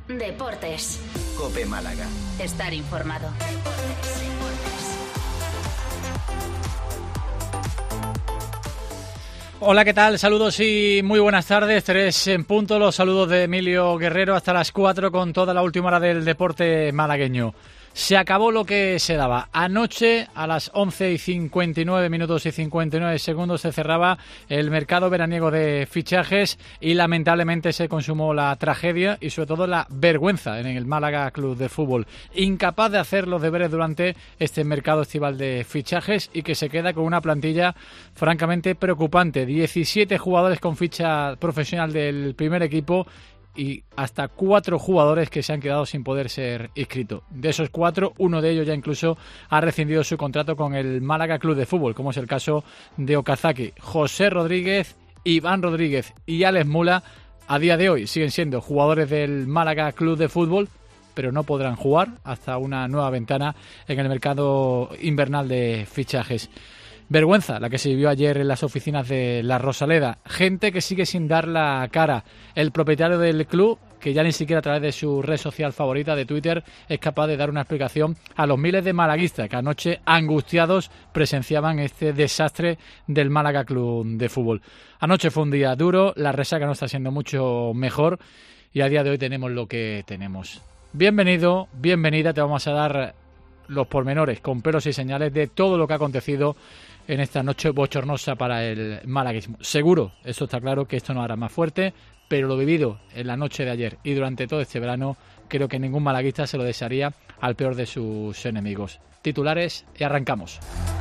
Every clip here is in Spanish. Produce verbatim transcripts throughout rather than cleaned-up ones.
Deportes. COPE Málaga. Estar informado. Deportes. Hola, ¿qué tal? Saludos y muy buenas tardes. Tres en punto. Los saludos de Emilio Guerrero hasta las cuatro con toda la última hora del deporte malagueño. Se acabó lo que se daba. Anoche, a las once y cincuenta y nueve minutos y cincuenta y nueve segundos, se cerraba el mercado veraniego de fichajes y lamentablemente se consumó la tragedia y sobre todo la vergüenza en el Málaga Club de Fútbol. Incapaz de hacer los deberes durante este mercado estival de fichajes y que se queda con una plantilla francamente preocupante. diecisiete jugadores con ficha profesional del primer equipo y hasta cuatro jugadores que se han quedado sin poder ser inscritos. De esos cuatro, uno de ellos ya incluso ha rescindido su contrato con el Málaga Club de Fútbol, como es el caso de Okazaki. José Rodríguez, Iván Rodríguez y Alex Mula a día de hoy siguen siendo jugadores del Málaga Club de Fútbol, pero no podrán jugar hasta una nueva ventana en el mercado invernal de fichajes. Vergüenza la que se vivió ayer en las oficinas de La Rosaleda. Gente que sigue sin dar la cara. El propietario del club, que ya ni siquiera a través de su red social favorita de Twitter es capaz de dar una explicación a los miles de malaguistas que anoche, angustiados, presenciaban este desastre del Málaga Club de Fútbol. Anoche fue un día duro, la resaca no está siendo mucho mejor y a día de hoy tenemos lo que tenemos. Bienvenido, bienvenida, te vamos a dar los pormenores con pelos y señales de todo lo que ha acontecido en esta noche bochornosa para el malaguismo. Seguro, eso está claro, que esto no hará más fuerte, pero lo vivido en la noche de ayer y durante todo este verano, creo que ningún malaguista se lo desearía al peor de sus enemigos. Titulares y arrancamos.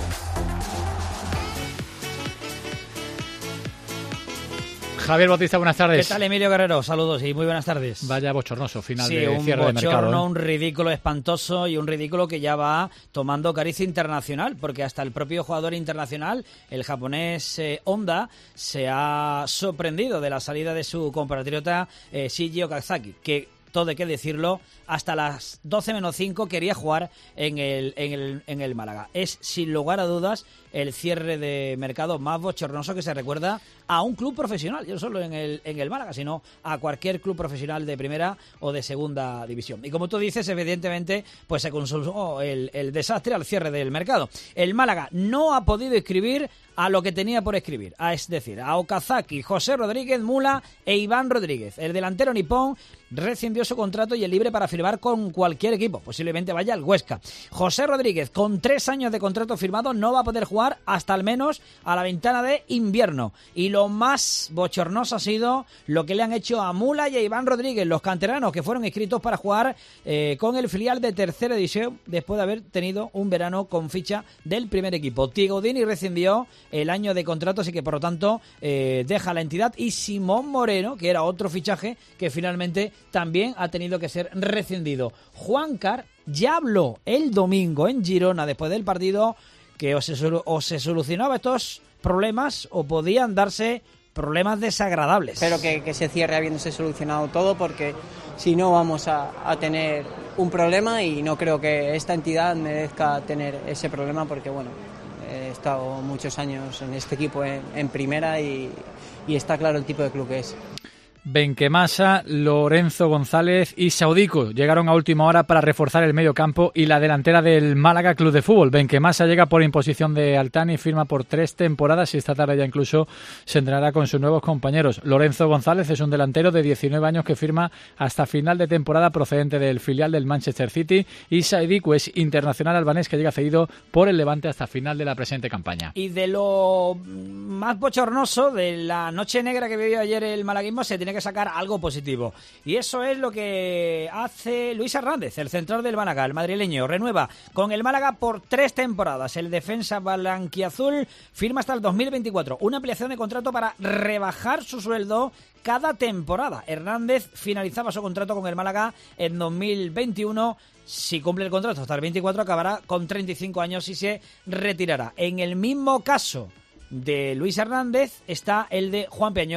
Javier Bautista, buenas tardes. ¿Qué tal, Emilio Guerrero? Saludos y muy buenas tardes. Vaya bochornoso final sí, de cierre de mercado. Sí, un bochorno, ¿eh? un ridículo espantoso y un ridículo que ya va tomando cariz internacional, porque hasta el propio jugador internacional, el japonés eh, Honda, se ha sorprendido de la salida de su compatriota eh, Shinji Okazaki, que todo hay que decirlo, hasta las doce menos cinco quería jugar en el, en el, en el Málaga. Es, sin lugar a dudas, el cierre de mercado más bochornoso que se recuerda a un club profesional, no solo en el, en el Málaga, sino a cualquier club profesional de primera o de segunda división. Y como tú dices, evidentemente, pues se consumó el, el desastre al cierre del mercado. El Málaga no ha podido inscribir a lo que tenía por escribir, a, es decir, a Okazaki, José Rodríguez, Mula e Iván Rodríguez. El delantero nipón rescindió su contrato y es libre para firmar con cualquier equipo, posiblemente vaya al Huesca. José Rodríguez, con tres años de contrato firmado, no va a poder jugar hasta al menos a la ventana de invierno. Y lo más bochornoso ha sido lo que le han hecho a Mula y a Iván Rodríguez, los canteranos que fueron inscritos para jugar eh, con el filial de tercera división después de haber tenido un verano con ficha del primer equipo. Tigodini rescindió el año de contrato, así que por lo tanto eh, deja la entidad, y Simón Moreno, que era otro fichaje que finalmente también ha tenido que ser rescindido. Juancar ya habló el domingo en Girona después del partido que o se, o se solucionaba estos problemas o podían darse problemas desagradables. Espero que, que se cierre habiéndose solucionado todo, porque si no vamos a, a tener un problema, y no creo que esta entidad merezca tener ese problema, porque bueno, he estado muchos años en este equipo en, en primera y, y está claro el tipo de club que es. Benquemasa, Lorenzo González y Saudico llegaron a última hora para reforzar el medio campo y la delantera del Málaga Club de Fútbol. Benquemasa llega por imposición de Altani, firma por tres temporadas y esta tarde ya incluso se entrenará con sus nuevos compañeros. Lorenzo González es un delantero de diecinueve años que firma hasta final de temporada procedente del filial del Manchester City, y Saudico es internacional albanés que llega cedido por el Levante hasta final de la presente campaña. Y de lo más bochornoso de la noche negra que vivió ayer el malaguismo se tiene que sacar algo positivo, y eso es lo que hace Luis Hernández, el central del Málaga, el madrileño. Renueva con el Málaga por tres temporadas. El defensa blanquiazul firma hasta el dos mil veinticuatro una ampliación de contrato para rebajar su sueldo cada temporada. Hernández finalizaba su contrato con el Málaga en dos mil veintiuno. Si cumple el contrato hasta el veinticuatro, acabará con treinta y cinco años y se retirará. En el mismo caso de Luis Hernández está el de Juan Peñor,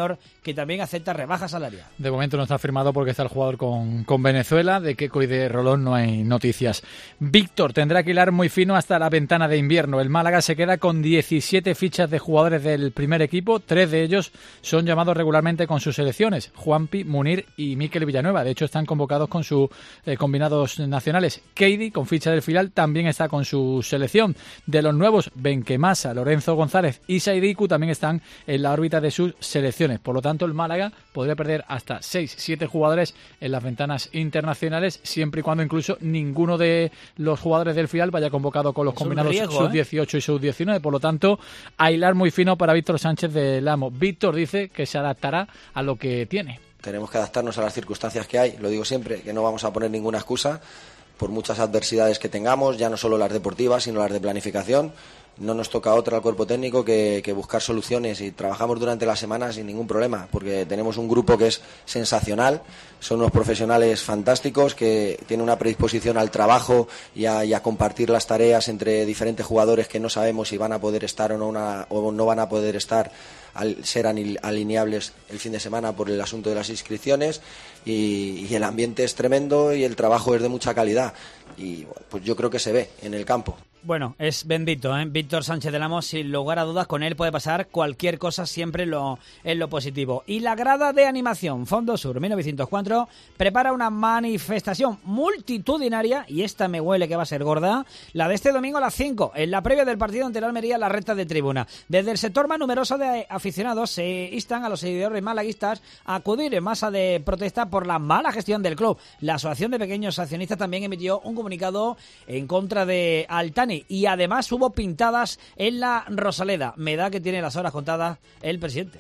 que también acepta rebaja salarial. De momento no está firmado porque está el jugador con, con Venezuela. De Keco y de Rolón no hay noticias. Víctor tendrá que hilar muy fino hasta la ventana de invierno. El Málaga se queda con diecisiete fichas de jugadores del primer equipo. Tres de ellos son llamados regularmente con sus selecciones. Juanpi, Munir y Mikel Villanueva. De hecho, están convocados con sus eh, combinados nacionales. Keidi, con ficha del filial, también está con su selección. De los nuevos, Benquemasa, Lorenzo González y Saidiku también están en la órbita de sus selecciones. Por lo tanto, el Málaga podría perder hasta seis siete jugadores en las ventanas internacionales, siempre y cuando incluso ninguno de los jugadores del filial vaya convocado con los es combinados sub dieciocho ¿eh? y sub diecinueve. Por lo tanto, a hilar muy fino para Víctor Sánchez del Amo. Víctor dice que se adaptará a lo que tiene. Tenemos que adaptarnos a las circunstancias que hay. Lo digo siempre, que no vamos a poner ninguna excusa por muchas adversidades que tengamos, ya no solo las deportivas, sino las de planificación. No nos toca otra al cuerpo técnico que, que buscar soluciones, y trabajamos durante la semana sin ningún problema, porque tenemos un grupo que es sensacional, son unos profesionales fantásticos que tienen una predisposición al trabajo y a, y a compartir las tareas entre diferentes jugadores que no sabemos si van a poder estar o no, una, o no van a poder estar al ser alineables el fin de semana por el asunto de las inscripciones, y, y el ambiente es tremendo y el trabajo es de mucha calidad, y bueno, pues yo creo que se ve en el campo. Bueno, es bendito, ¿eh? Víctor Sánchez del Amo, sin lugar a dudas, con él puede pasar cualquier cosa, siempre en lo, en lo positivo. Y la grada de animación Fondo Sur mil novecientos cuatro prepara una manifestación multitudinaria, y esta me huele que va a ser gorda, la de este domingo a las cinco, en la previa del partido ante el Almería en la recta de tribuna. Desde el sector más numeroso de aficionados se instan a los seguidores malaguistas a acudir en masa de protesta por la mala gestión del club. La Asociación de Pequeños Accionistas también emitió un comunicado en contra de Altani, y además hubo pintadas en la Rosaleda. Me da que tiene las horas contadas el presidente.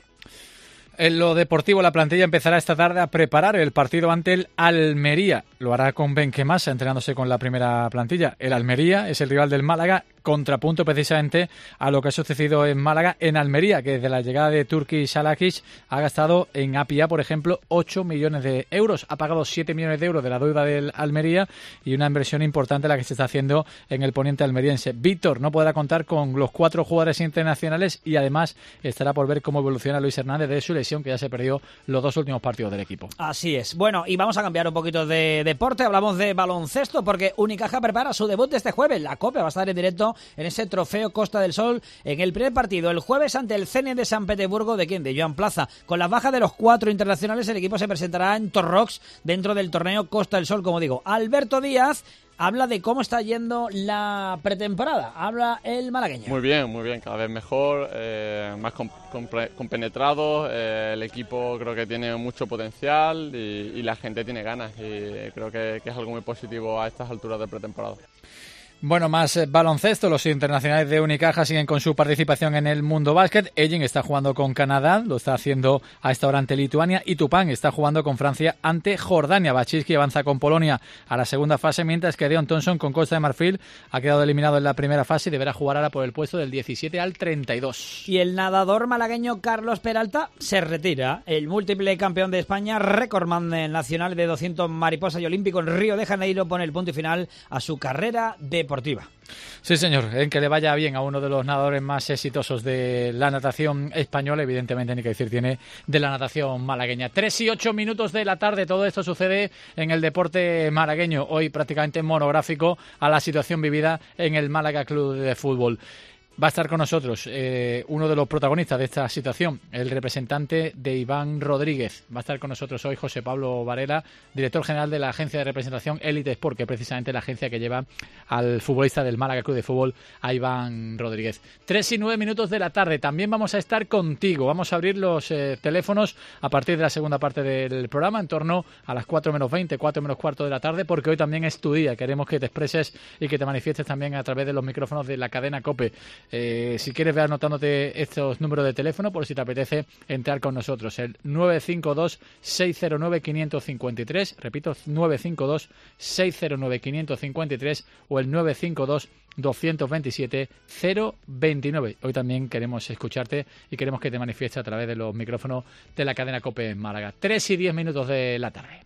En lo deportivo, la plantilla empezará esta tarde a preparar el partido ante el Almería. Lo hará con Benquemasa, entrenándose con la primera plantilla. El Almería es el rival del Málaga, contrapunto precisamente a lo que ha sucedido en Málaga en Almería, que desde la llegada de Turki Salakic ha gastado en Apia, por ejemplo, ocho millones de euros. Ha pagado siete millones de euros de la deuda del Almería, y una inversión importante la que se está haciendo en el poniente almeriense. Víctor no podrá contar con los cuatro jugadores internacionales, y además estará por ver cómo evoluciona Luis Hernández de su lesión, que ya se perdió los dos últimos partidos del equipo. Así es. Bueno, y vamos a cambiar un poquito de deporte. Hablamos de baloncesto, porque Unicaja prepara su debut de este jueves. La Copa va a estar en directo en ese trofeo Costa del Sol en el primer partido el jueves ante el Zenit de San Petersburgo. ¿De quién? De Joan Plaza. Con la baja de los cuatro internacionales, el equipo se presentará en Torrox dentro del torneo Costa del Sol, como digo. Alberto Díaz habla de cómo está yendo la pretemporada. Habla el malagueño. Muy bien, muy bien, cada vez mejor, eh, más compenetrado. Eh, el equipo creo que tiene mucho potencial, y, y la gente tiene ganas, y creo que, que es algo muy positivo a estas alturas de pretemporada. Bueno, más eh, baloncesto. Los internacionales de Unicaja siguen con su participación en el Mundo Básquet. Ellin está jugando con Canadá, lo está haciendo a esta hora ante Lituania, y Tupán está jugando con Francia ante Jordania. Baczynski avanza con Polonia a la segunda fase, mientras que Deon Thompson con Costa de Marfil ha quedado eliminado en la primera fase y deberá jugar ahora por el puesto del diecisiete al treinta y dos. Y el nadador malagueño Carlos Peralta se retira. El múltiple campeón de España, récordman nacional de doscientos mariposa y olímpico en Río de Janeiro, pone el punto y final a su carrera deportiva. Sí, señor, en que le vaya bien a uno de los nadadores más exitosos de la natación española, evidentemente ni que decir tiene de la natación malagueña. Tres y ocho minutos de la tarde, todo esto sucede en el deporte malagueño, hoy prácticamente monográfico a la situación vivida en el Málaga Club de Fútbol. Va a estar con nosotros eh, uno de los protagonistas de esta situación, el representante de Iván Rodríguez. Va a estar con nosotros hoy José Pablo Varela, director general de la agencia de representación Elite Sport, que es precisamente la agencia que lleva al futbolista del Málaga Club de Fútbol, a Iván Rodríguez. Tres y nueve minutos de la tarde. También vamos a estar contigo. Vamos a abrir los eh, teléfonos a partir de la segunda parte del programa, en torno a las cuatro menos veinte, cuatro menos cuarto de la tarde, porque hoy también es tu día. Queremos que te expreses y que te manifiestes también a través de los micrófonos de la cadena COPE. Eh, si quieres, ve anotándote estos números de teléfono por si te apetece entrar con nosotros. El nueve cinco dos, seis cero nueve, quinientos cincuenta y tres, repito, nueve cinco dos, seis cero nueve, quinientos cincuenta y tres o el nueve cinco dos, doscientos veintisiete, cero veintinueve. Hoy también queremos escucharte y queremos que te manifiestes a través de los micrófonos de la cadena COPE en Málaga. Tres y diez minutos de la tarde.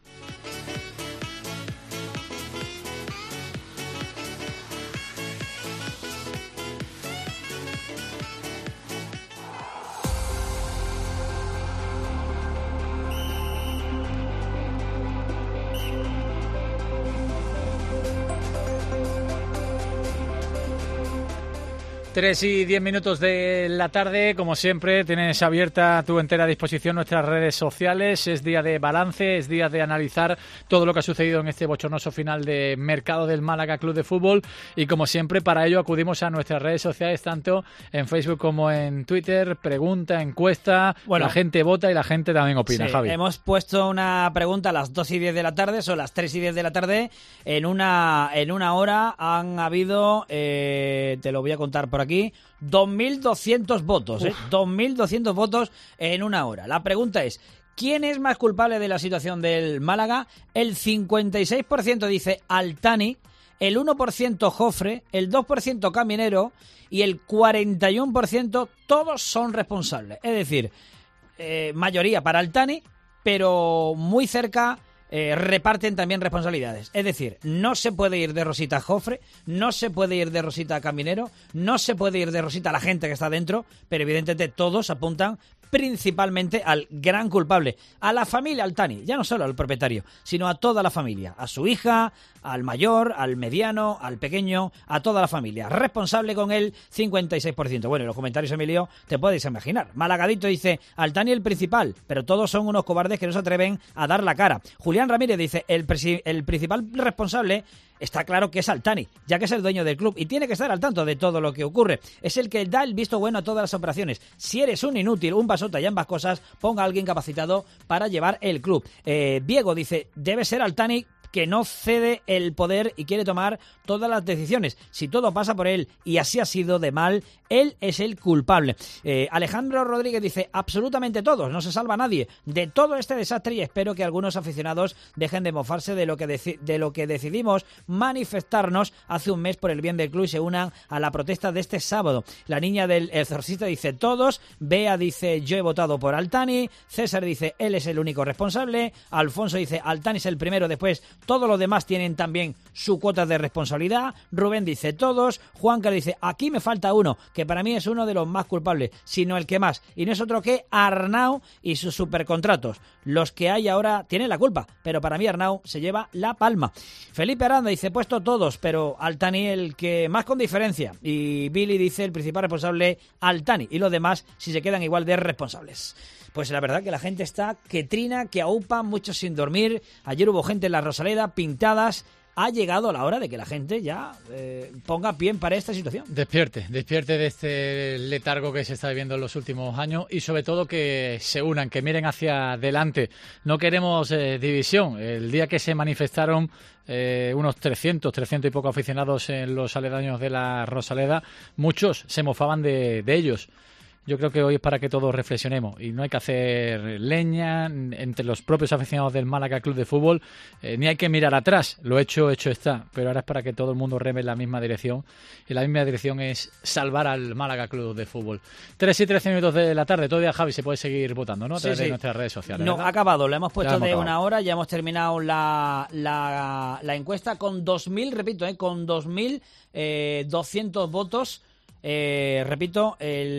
Tres y diez minutos de la tarde, como siempre, tienes abierta a tu entera disposición nuestras redes sociales. Es día de balance, es día de analizar todo lo que ha sucedido en este bochornoso final de mercado del Málaga Club de Fútbol y, como siempre, para ello acudimos a nuestras redes sociales, tanto en Facebook como en Twitter. Pregunta, encuesta, bueno, la gente vota y la gente también opina, sí, Javi. Hemos puesto una pregunta a las dos y diez de la tarde, son las tres y diez de la tarde. En una, en una hora han habido, eh, te lo voy a contar por aquí, dos mil doscientos votos, ¿eh? dos mil doscientos votos en una hora. La pregunta es, ¿quién es más culpable de la situación del Málaga? El cincuenta y seis por ciento dice Altani, el uno por ciento Jofre, el dos por ciento Caminero y el cuarenta y uno por ciento todos son responsables. Es decir, eh, mayoría para Altani, pero muy cerca... Eh, reparten también responsabilidades. Es decir, no se puede ir de Rosita a Jofre, no se puede ir de Rosita a Caminero, no se puede ir de Rosita a la gente que está dentro, pero evidentemente todos apuntan principalmente al gran culpable, a la familia Altani, ya no solo al propietario, sino a toda la familia, a su hija, al mayor, al mediano, al pequeño, a toda la familia. Responsable con el cincuenta y seis por ciento. Bueno, en los comentarios, Emilio, te puedes imaginar. Malagadito dice, Altani el principal, pero todos son unos cobardes que no se atreven a dar la cara. Julián Ramírez dice, el, presi- el principal responsable está claro que es Altani, ya que es el dueño del club y tiene que estar al tanto de todo lo que ocurre. Es el que da el visto bueno a todas las operaciones. Si eres un inútil, un basota y ambas cosas, ponga a alguien capacitado para llevar el club. Eh, Diego dice, debe ser Altani, que no cede el poder y quiere tomar todas las decisiones. Si todo pasa por él y así ha sido de mal, él es el culpable. Eh, Alejandro Rodríguez dice, absolutamente todos, no se salva nadie de todo este desastre y espero que algunos aficionados dejen de mofarse de lo que, deci- de lo que decidimos manifestarnos hace un mes por el bien del club y se unan a la protesta de este sábado. La niña del exorcista dice, todos. Bea dice, yo he votado por Altani. César dice, él es el único responsable. Alfonso dice, Altani es el primero, después todos los demás tienen también su cuota de responsabilidad. Rubén dice todos. Juanca dice, aquí me falta uno, que para mí es uno de los más culpables, sino el que más. Y no es otro que Arnau y sus supercontratos. Los que hay ahora tienen la culpa, pero para mí Arnau se lleva la palma. Felipe Aranda dice, puesto todos, pero Altani el que más con diferencia. Y Billy dice, el principal responsable, Altani. Y los demás, si se quedan igual de responsables. Pues la verdad que la gente está que trina, que aupa, muchos sin dormir. Ayer hubo gente en la Rosaleda, pintadas. Ha llegado la hora de que la gente ya eh, ponga pie en para esta situación. Despierte, despierte de este letargo que se está viviendo en los últimos años y sobre todo que se unan, que miren hacia adelante. No queremos eh, división. El día que se manifestaron eh, unos trescientos, trescientos y poco aficionados en los aledaños de la Rosaleda, muchos se mofaban de, de ellos. Yo creo que hoy es para que todos reflexionemos y no hay que hacer leña entre los propios aficionados del Málaga Club de Fútbol, eh, ni hay que mirar atrás, lo hecho, hecho está, pero ahora es para que todo el mundo reme en la misma dirección y la misma dirección es salvar al Málaga Club de Fútbol. tres y trece minutos de la tarde, todavía Javi se puede seguir votando, ¿no? A través sí, sí. de nuestras redes sociales. No, ¿verdad? ha acabado, lo hemos puesto hemos de acabado. una hora, ya hemos terminado la, la, la encuesta con dos mil, repito, eh, con dos mil doscientos votos. Eh, repito,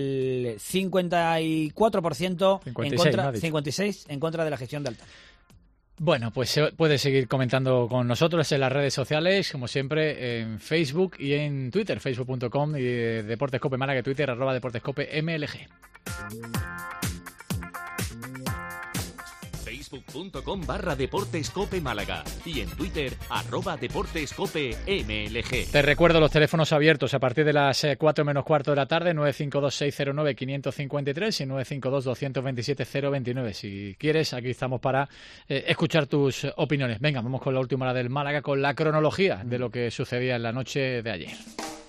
el cincuenta y cuatro por ciento cincuenta y seis, en contra, ¿no cincuenta y seis en contra de la gestión de Altani. Bueno, pues se puede seguir comentando con nosotros en las redes sociales, como siempre, en Facebook y en Twitter, facebook punto com y Deportescope Málaga, Twitter, arroba Deportescope M L G. facebook punto com barra Deportescope Málaga y en Twitter, arroba Deportescope M L G. Te recuerdo los teléfonos abiertos a partir de las cuatro menos cuarto de la tarde, nueve cinco dos seis cero nueve cinco cinco tres y nueve cinco dos dos dos siete cero dos nueve. Si quieres, aquí estamos para eh, escuchar tus opiniones. Venga, vamos con la última hora del Málaga, con la cronología de lo que sucedía en la noche de ayer.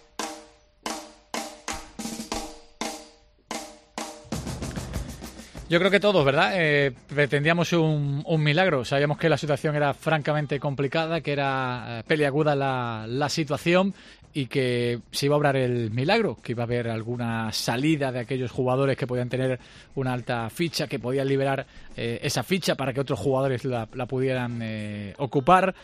Yo creo que todos, ¿verdad? Eh, pretendíamos un, un milagro. Sabíamos que la situación era francamente complicada, que era eh, peliaguda la, la situación y que se iba a obrar el milagro, que iba a haber alguna salida de aquellos jugadores que podían tener una alta ficha, que podían liberar eh, esa ficha para que otros jugadores la, la pudieran eh, ocupar.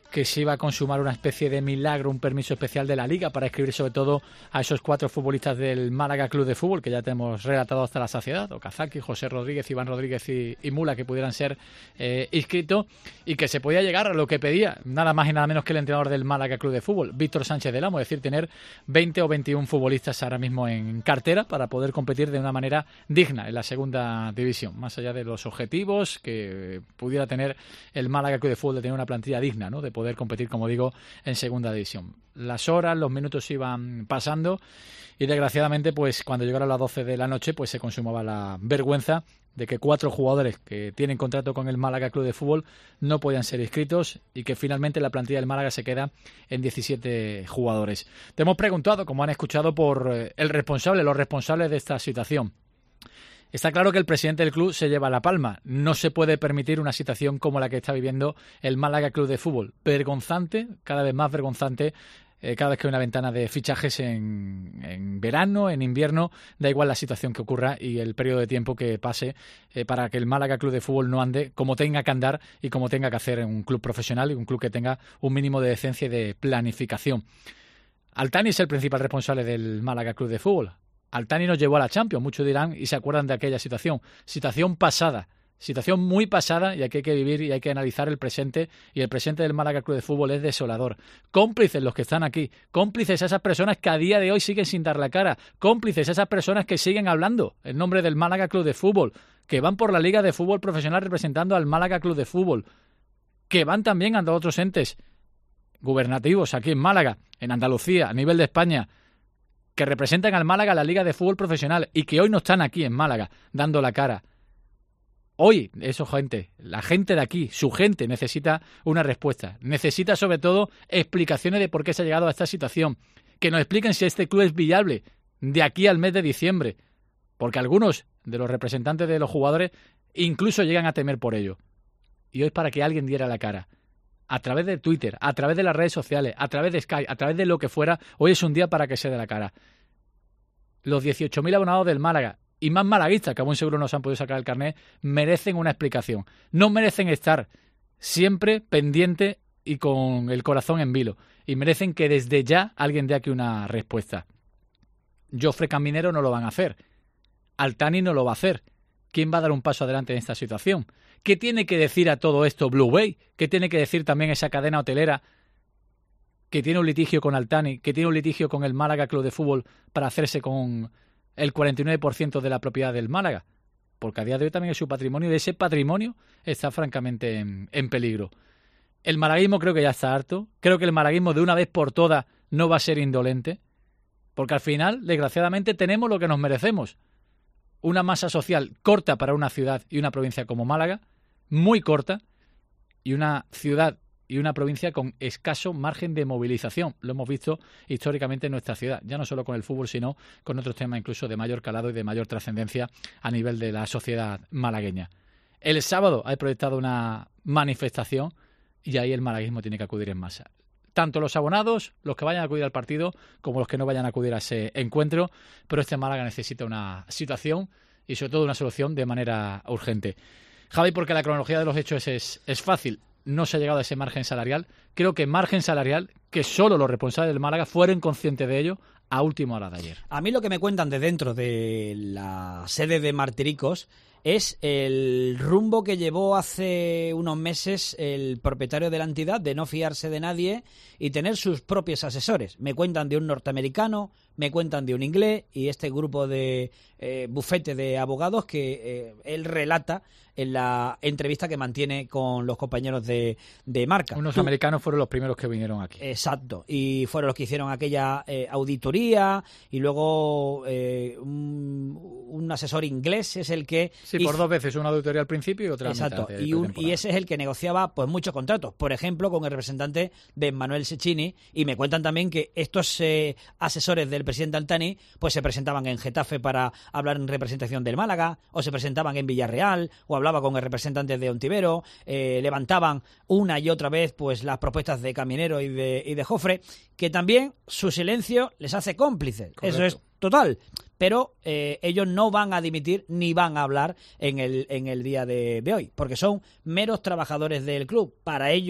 que se iba a consumar una especie de milagro, un permiso especial de la Liga para escribir sobre todo a esos cuatro futbolistas del Málaga Club de Fútbol, que ya tenemos relatado hasta la saciedad, Okazaki, José Rodríguez, Iván Rodríguez y, y Mula, que pudieran ser eh, inscritos, y que se podía llegar a lo que pedía nada más y nada menos que el entrenador del Málaga Club de Fútbol, Víctor Sánchez del Amo, es decir, tener veinte o veintiún futbolistas ahora mismo en cartera para poder competir de una manera digna en la segunda división, más allá de los objetivos que pudiera tener el Málaga Club de Fútbol de tener una plantilla digna, ¿no?, de poder competir, como digo, en segunda división. Las horas, los minutos iban pasando y desgraciadamente, pues cuando llegaron las doce de la noche, pues se consumaba la vergüenza de que cuatro jugadores que tienen contrato con el Málaga Club de Fútbol no podían ser inscritos y que finalmente la plantilla del Málaga se queda en diecisiete jugadores. Te hemos preguntado, como han escuchado, por el responsable, los responsables de esta situación. Está claro que el presidente del club se lleva la palma. No se puede permitir una situación como la que está viviendo el Málaga Club de Fútbol. Vergonzante, cada vez más vergonzante, eh, cada vez que hay una ventana de fichajes en, en verano, en invierno, da igual la situación que ocurra y el periodo de tiempo que pase eh, para que el Málaga Club de Fútbol no ande como tenga que andar y como tenga que hacer en un club profesional y un club que tenga un mínimo de decencia y de planificación. Altani es el principal responsable del Málaga Club de Fútbol. Altani nos llevó a la Champions, muchos dirán y se acuerdan de aquella situación. Situación pasada, situación muy pasada y aquí hay que vivir y hay que analizar el presente, y el presente del Málaga Club de Fútbol es desolador. Cómplices los que están aquí, cómplices a esas personas que a día de hoy siguen sin dar la cara, cómplices a esas personas que siguen hablando en nombre del Málaga Club de Fútbol, que van por la Liga de Fútbol Profesional representando al Málaga Club de Fútbol, que van también ante otros entes gubernativos aquí en Málaga, en Andalucía, a nivel de España, que representan al Málaga, la Liga de Fútbol Profesional, y que hoy no están aquí en Málaga dando la cara. Hoy, eso gente, la gente de aquí, su gente necesita una respuesta. Necesita sobre todo explicaciones de por qué se ha llegado a esta situación. Que nos expliquen si este club es viable de aquí al mes de diciembre. Porque algunos de los representantes de los jugadores incluso llegan a temer por ello. Y hoy es para que alguien diera la cara. A través de Twitter, a través de las redes sociales, a través de Skype, a través de lo que fuera, hoy es un día para que se dé la cara. Los dieciocho mil abonados del Málaga, y más malaguistas, que aún seguro no se han podido sacar el carnet, merecen una explicación. No merecen estar siempre pendiente y con el corazón en vilo. Y merecen que desde ya alguien dé aquí una respuesta. Jofre Caminero no lo van a hacer. Altani no lo va a hacer. ¿Quién va a dar un paso adelante en esta situación? ¿Qué tiene que decir a todo esto Blue Bay? ¿Qué tiene que decir también esa cadena hotelera que tiene un litigio con Altani, que tiene un litigio con el Málaga Club de Fútbol para hacerse con el cuarenta y nueve por ciento de la propiedad del Málaga? Porque a día de hoy también es su patrimonio y ese patrimonio está francamente en, en peligro. El malaguismo creo que ya está harto. Creo que el malaguismo de una vez por todas no va a ser indolente, porque al final, desgraciadamente, tenemos lo que nos merecemos. Una masa social corta para una ciudad y una provincia como Málaga, muy corta, y una ciudad y una provincia con escaso margen de movilización. Lo hemos visto históricamente en nuestra ciudad, ya no solo con el fútbol, sino con otros temas incluso de mayor calado y de mayor trascendencia a nivel de la sociedad malagueña. El sábado hay proyectado una manifestación y ahí el malaguismo tiene que acudir en masa. Tanto los abonados, los que vayan a acudir al partido, como los que no vayan a acudir a ese encuentro, pero este Málaga necesita una situación y sobre todo una solución de manera urgente. Javi, porque la cronología de los hechos es, es fácil, no se ha llegado a ese margen salarial. Creo que margen salarial que solo los responsables del Málaga fueron conscientes de ello a última hora de ayer. A mí lo que me cuentan de dentro de la sede de Martiricos es el rumbo que llevó hace unos meses el propietario de la entidad de no fiarse de nadie y tener sus propios asesores. Me cuentan de un norteamericano, me cuentan de un inglés y este grupo de eh, bufete de abogados que eh, él relata en la entrevista que mantiene con los compañeros de, de Marca. Unos Tú, americanos fueron los primeros que vinieron aquí. Exacto, y fueron los que hicieron aquella eh, auditoría y luego eh, un, un asesor inglés es el que... Sí, hizo, por dos veces, una auditoría al principio y otra exacto, a mitad de y, un, y ese es el que negociaba pues muchos contratos, por ejemplo con el representante de Manuel Cecchini, y me cuentan también que estos eh, asesores del presidente Altani pues se presentaban en Getafe para hablar en representación del Málaga, o se presentaban en Villarreal, o hablaban con el representante de Ontivero, eh, levantaban una y otra vez pues las propuestas de Caminero y de, y de Jofre, que también su silencio les hace cómplices. Correcto. Eso es total. Pero eh, ellos no van a dimitir ni van a hablar en el, en el día de, de hoy, porque son meros trabajadores del club. Para ellos,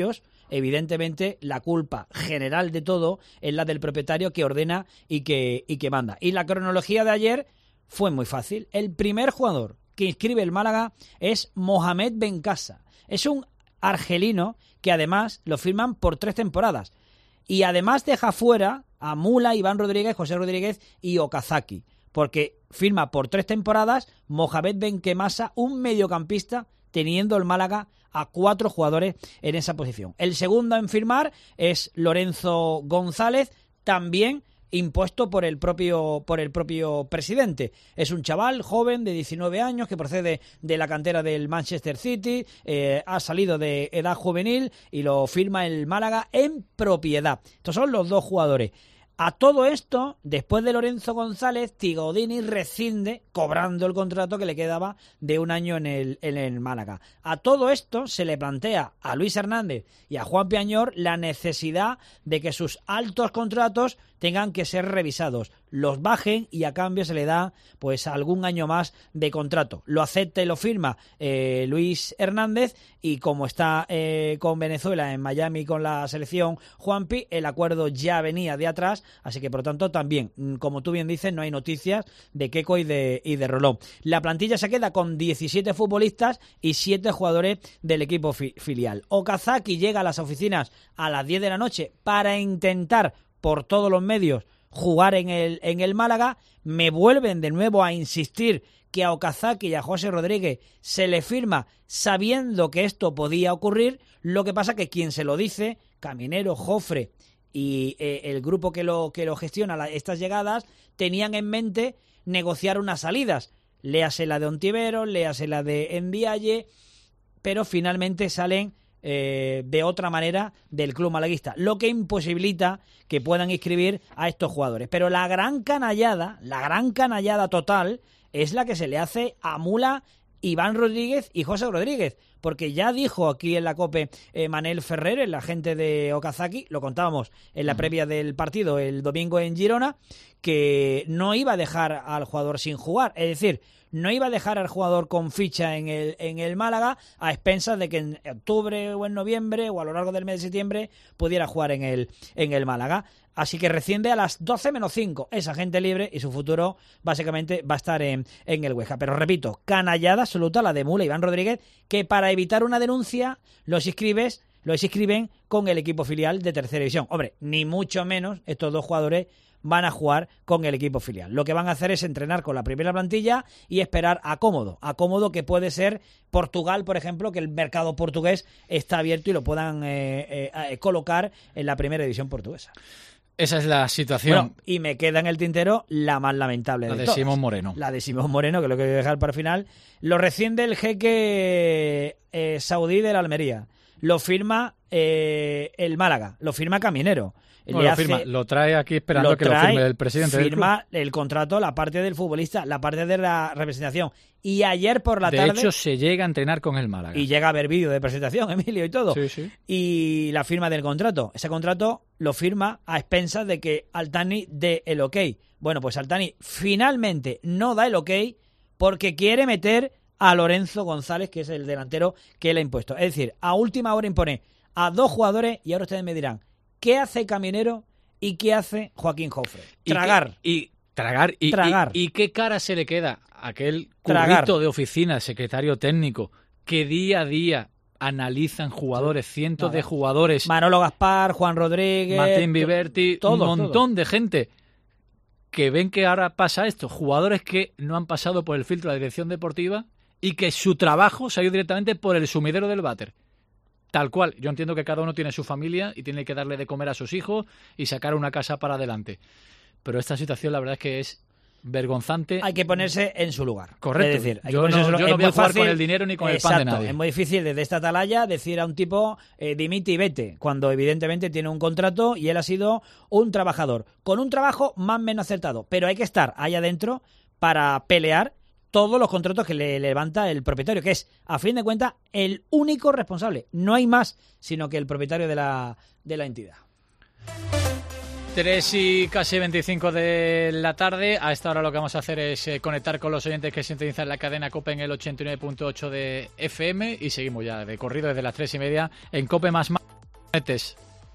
evidentemente la culpa general de todo es la del propietario que ordena y que, y que manda. Y la cronología de ayer fue muy fácil. El primer jugador que inscribe el Málaga es Mohamed Bencasa. Es un argelino que además lo firman por tres temporadas. Y además deja fuera a Mula, Iván Rodríguez, José Rodríguez y Okazaki. Porque firma por tres temporadas Mohamed Bencasa, un mediocampista, teniendo el Málaga a cuatro jugadores en esa posición. El segundo en firmar es Lorenzo González, también impuesto por el propio por el propio presidente. Es un chaval joven de diecinueve años que procede de la cantera del Manchester City, eh, ha salido de edad juvenil y lo firma el Málaga en propiedad. Estos son los dos jugadores. A todo esto, después de Lorenzo González, Tigodini rescinde cobrando el contrato que le quedaba de un año en el, en el Málaga. A todo esto se le plantea a Luis Hernández y a Juan Piañor la necesidad de que sus altos contratos tengan que ser revisados, los bajen y a cambio se le da pues algún año más de contrato. Lo acepta y lo firma eh, Luis Hernández, y como está eh, con Venezuela en Miami con la selección Juanpi, el acuerdo ya venía de atrás, así que por lo tanto también, como tú bien dices, no hay noticias de Keco y de, y de Rolón. La plantilla se queda con diecisiete futbolistas y siete jugadores del equipo fi- filial. Okazaki llega a las oficinas a las diez de la noche para intentar por todos los medios jugar en el, en el Málaga. Me vuelven de nuevo a insistir que a Okazaki y a José Rodríguez se le firma sabiendo que esto podía ocurrir. Lo que pasa que quien se lo dice, Caminero, Jofre y eh, el grupo que lo, que lo gestiona la, estas llegadas, tenían en mente negociar unas salidas. Léase la de Ontiveros, léase la de Ndiaye, pero finalmente salen Eh, de otra manera del club malaguista, lo que imposibilita que puedan inscribir a estos jugadores. Pero la gran canallada, la gran canallada total es la que se le hace a Mula, Iván Rodríguez y José Rodríguez, porque ya dijo aquí en la COPE eh, Manel Ferrer, el agente de Okazaki, lo contábamos en la previa del partido el domingo en Girona, que no iba a dejar al jugador sin jugar, es decir, no iba a dejar al jugador con ficha en el, en el Málaga a expensas de que en octubre o en noviembre o a lo largo del mes de septiembre pudiera jugar en el, en el Málaga. Así que rescinde a las doce menos cinco. Es agente libre y su futuro básicamente va a estar en, en el Huesca. Pero repito, canallada absoluta la de Mula y Iván Rodríguez, que para evitar una denuncia los inscribes, los inscriben con el equipo filial de tercera división. Hombre, ni mucho menos estos dos jugadores van a jugar con el equipo filial. Lo que van a hacer es entrenar con la primera plantilla y esperar a cómodo, a cómodo que puede ser Portugal, por ejemplo, que el mercado portugués está abierto y lo puedan eh, eh, colocar en la primera división portuguesa. Esa es la situación. Bueno, y me queda en el tintero la más lamentable la de, de todas. Simón Moreno. La de Simón Moreno, que es lo que voy a dejar para el final. Lo rescinde el jeque eh, saudí de la Almería. Lo firma eh, el Málaga. Lo firma Caminero. No, lo, hace, firma, lo trae aquí esperando lo que trae, lo firme el presidente del club. Firma el contrato, la parte del futbolista, la parte de la representación. Y ayer por la de tarde... De hecho, se llega a entrenar con el Málaga. Y llega a haber vídeo de presentación, Emilio, y todo. Sí, sí. Y la firma del contrato. Ese contrato lo firma a expensas de que Altani dé el ok. Bueno, pues Altani finalmente no da el ok porque quiere meter a Lorenzo González, que es el delantero que él ha impuesto. Es decir, a última hora impone a dos jugadores y ahora ustedes me dirán, ¿qué hace Caminero y qué hace Joaquín Jofre? Tragar. Y, y tragar. Y, tragar. Y, y qué cara se le queda a aquel Tragar. currito de oficina, secretario técnico, que día a día analizan jugadores, cientos Nada. de jugadores. Manolo Gaspar, Juan Rodríguez... Martín Viverti, todo, un montón todo. de gente que ven que ahora pasa esto. Jugadores que no han pasado por el filtro de la dirección deportiva y que su trabajo se ha ido directamente por el sumidero del váter. Tal cual, yo entiendo que cada uno tiene su familia y tiene que darle de comer a sus hijos y sacar una casa para adelante. Pero esta situación la verdad es que es vergonzante. Hay que ponerse en su lugar. Correcto. Es decir, hay yo que no, en su... yo no voy a jugar fácil... con el dinero ni con Exacto, el pan de nadie. Es muy difícil desde esta atalaya decir a un tipo eh, dimite y vete, cuando evidentemente tiene un contrato y él ha sido un trabajador, con un trabajo más o menos acertado. Pero hay que estar ahí adentro para pelear todos los contratos que le levanta el propietario, que es, a fin de cuentas, el único responsable. No hay más, sino que el propietario de la, de la entidad. tres y casi veinticinco de la tarde. A esta hora lo que vamos a hacer es eh, conectar con los oyentes que sintonizan la cadena COPE en el ochenta y nueve punto ocho de F M y seguimos ya de corrido desde las tres y media en COPE más más. Metes.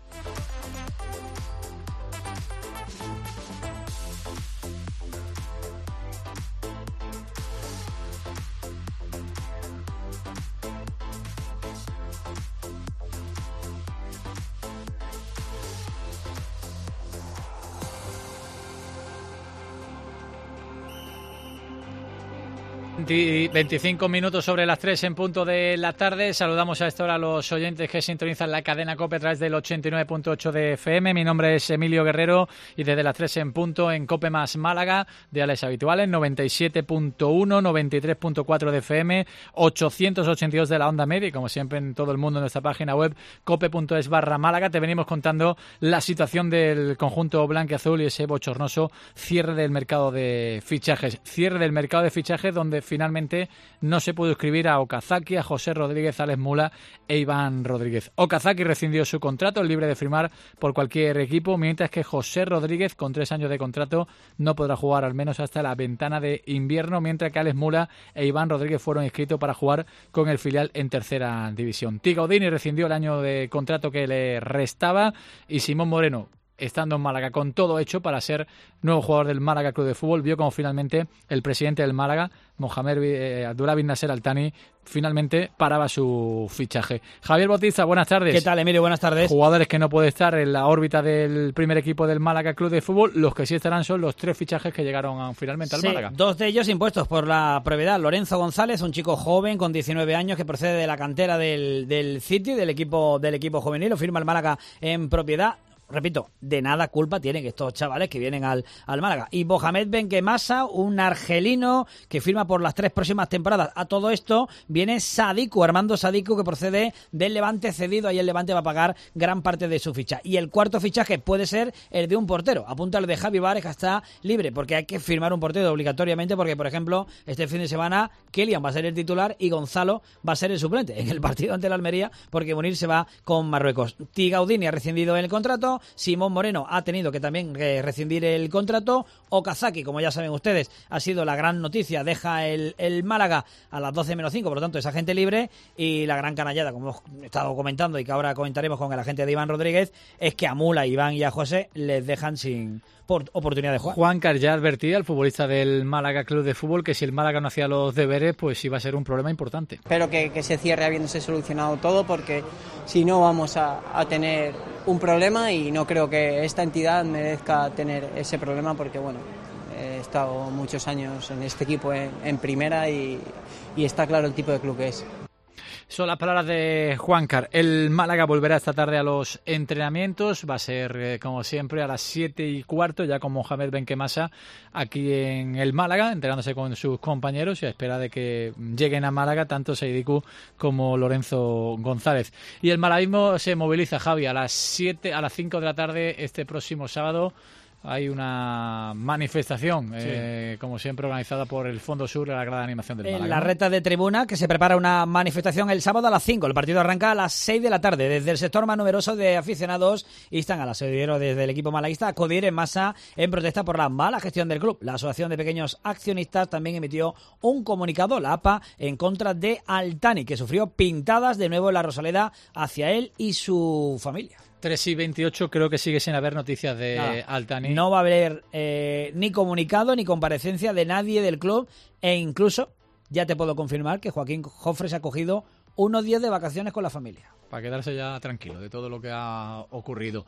veinticinco minutos sobre las tres en punto de la tarde. Saludamos a esta hora a los oyentes que sintonizan la cadena COPE a través del ochenta y nueve punto ocho de F M. Mi nombre es Emilio Guerrero y desde las tres en punto en COPE más Málaga, diales habituales, noventa y siete punto uno, noventa y tres punto cuatro de F M, ochocientos ochenta y dos de la onda media y como siempre en todo el mundo en nuestra página web cope punto es barra Málaga. Te venimos contando la situación del conjunto blanquiazul y ese bochornoso cierre del mercado de fichajes. Cierre del mercado de fichajes donde finalmente no se pudo inscribir a Okazaki, a José Rodríguez, Alex Mula e Iván Rodríguez. Okazaki rescindió su contrato, libre de firmar por cualquier equipo, mientras que José Rodríguez, con tres años de contrato, no podrá jugar al menos hasta la ventana de invierno, mientras que Alex Mula e Iván Rodríguez fueron inscritos para jugar con el filial en tercera división. Tigaudini rescindió el año de contrato que le restaba y Simón Moreno, estando en Málaga con todo hecho para ser nuevo jugador del Málaga Club de Fútbol, vio como finalmente el presidente del Málaga, Mohamed eh, Abdullah bin Nasser Al Thani, finalmente paraba su fichaje. Javier Bautista, buenas tardes. ¿Qué tal, Emilio? Buenas tardes. Jugadores que no pueden estar en la órbita del primer equipo del Málaga Club de Fútbol, los que sí estarán son los tres fichajes que llegaron a, finalmente al sí, Málaga. Dos de ellos impuestos por la brevedad. Lorenzo González, un chico joven con diecinueve años que procede de la cantera del, del City, del equipo, del equipo juvenil, lo firma el Málaga en propiedad. Repito, de nada culpa tienen estos chavales que vienen al, al Málaga. Y Mohamed Benquemasa, un argelino que firma por las tres próximas temporadas. A todo esto viene Sadiku, Armando Sadiku, que procede del Levante cedido. Ahí el Levante va a pagar gran parte de su ficha. Y el cuarto fichaje puede ser el de un portero. Apunta el de Javi Vares, que está libre, porque hay que firmar un portero obligatoriamente, porque, por ejemplo, este fin de semana Kylian va a ser el titular y Gonzalo va a ser el suplente en el partido ante la Almería, porque Munir se va con Marruecos. Tigaudini ha rescindido el contrato. Simón Moreno ha tenido que también eh, rescindir el contrato. Okazaki, como ya saben ustedes, ha sido la gran noticia. Deja el, el Málaga a las doce menos cinco, por lo tanto es agente libre. Y la gran canallada, como hemos estado comentando y que ahora comentaremos con el agente de Iván Rodríguez, es que a Mula, Iván y a José les dejan sin por oportunidad de jugar. Juancar ya advertía, el futbolista del Málaga Club de Fútbol, que si el Málaga no hacía los deberes, pues iba a ser un problema importante. Espero que, que se cierre habiéndose solucionado todo, porque si no vamos a, a tener un problema y no creo que esta entidad merezca tener ese problema, porque bueno, he estado muchos años en este equipo en, en primera y, y está claro el tipo de club que es. Son las palabras de Juancar. El Málaga volverá esta tarde a los entrenamientos. Va a ser, eh, como siempre, a las siete y cuarto, ya con Mohamed Benquemasa aquí en el Málaga, entrenándose con sus compañeros y a espera de que lleguen a Málaga tanto Seidiku como Lorenzo González. Y el malaguismo se moviliza, Javi, a las siete, a las cinco de la tarde este próximo sábado. Hay una manifestación, sí. eh, como siempre, organizada por el Fondo Sur de la Grada de Animación del Málaga. En la recta de tribuna, que se prepara una manifestación el sábado a las cinco. El partido arranca a las seis de la tarde. Desde el sector más numeroso de aficionados instan a los seguidores desde el equipo malaguista a acudir en masa en protesta por la mala gestión del club. La Asociación de Pequeños Accionistas también emitió un comunicado, la A P A, en contra de Al Thani, que sufrió pintadas de nuevo en la Rosaleda hacia él y su familia. tres y veintiocho, creo que sigue sin haber noticias de Nada. Al Thani. No va a haber eh, ni comunicado ni comparecencia de nadie del club, e incluso ya te puedo confirmar que Joaquín Jofre se ha cogido unos días de vacaciones con la familia. Para quedarse ya tranquilo de todo lo que ha ocurrido.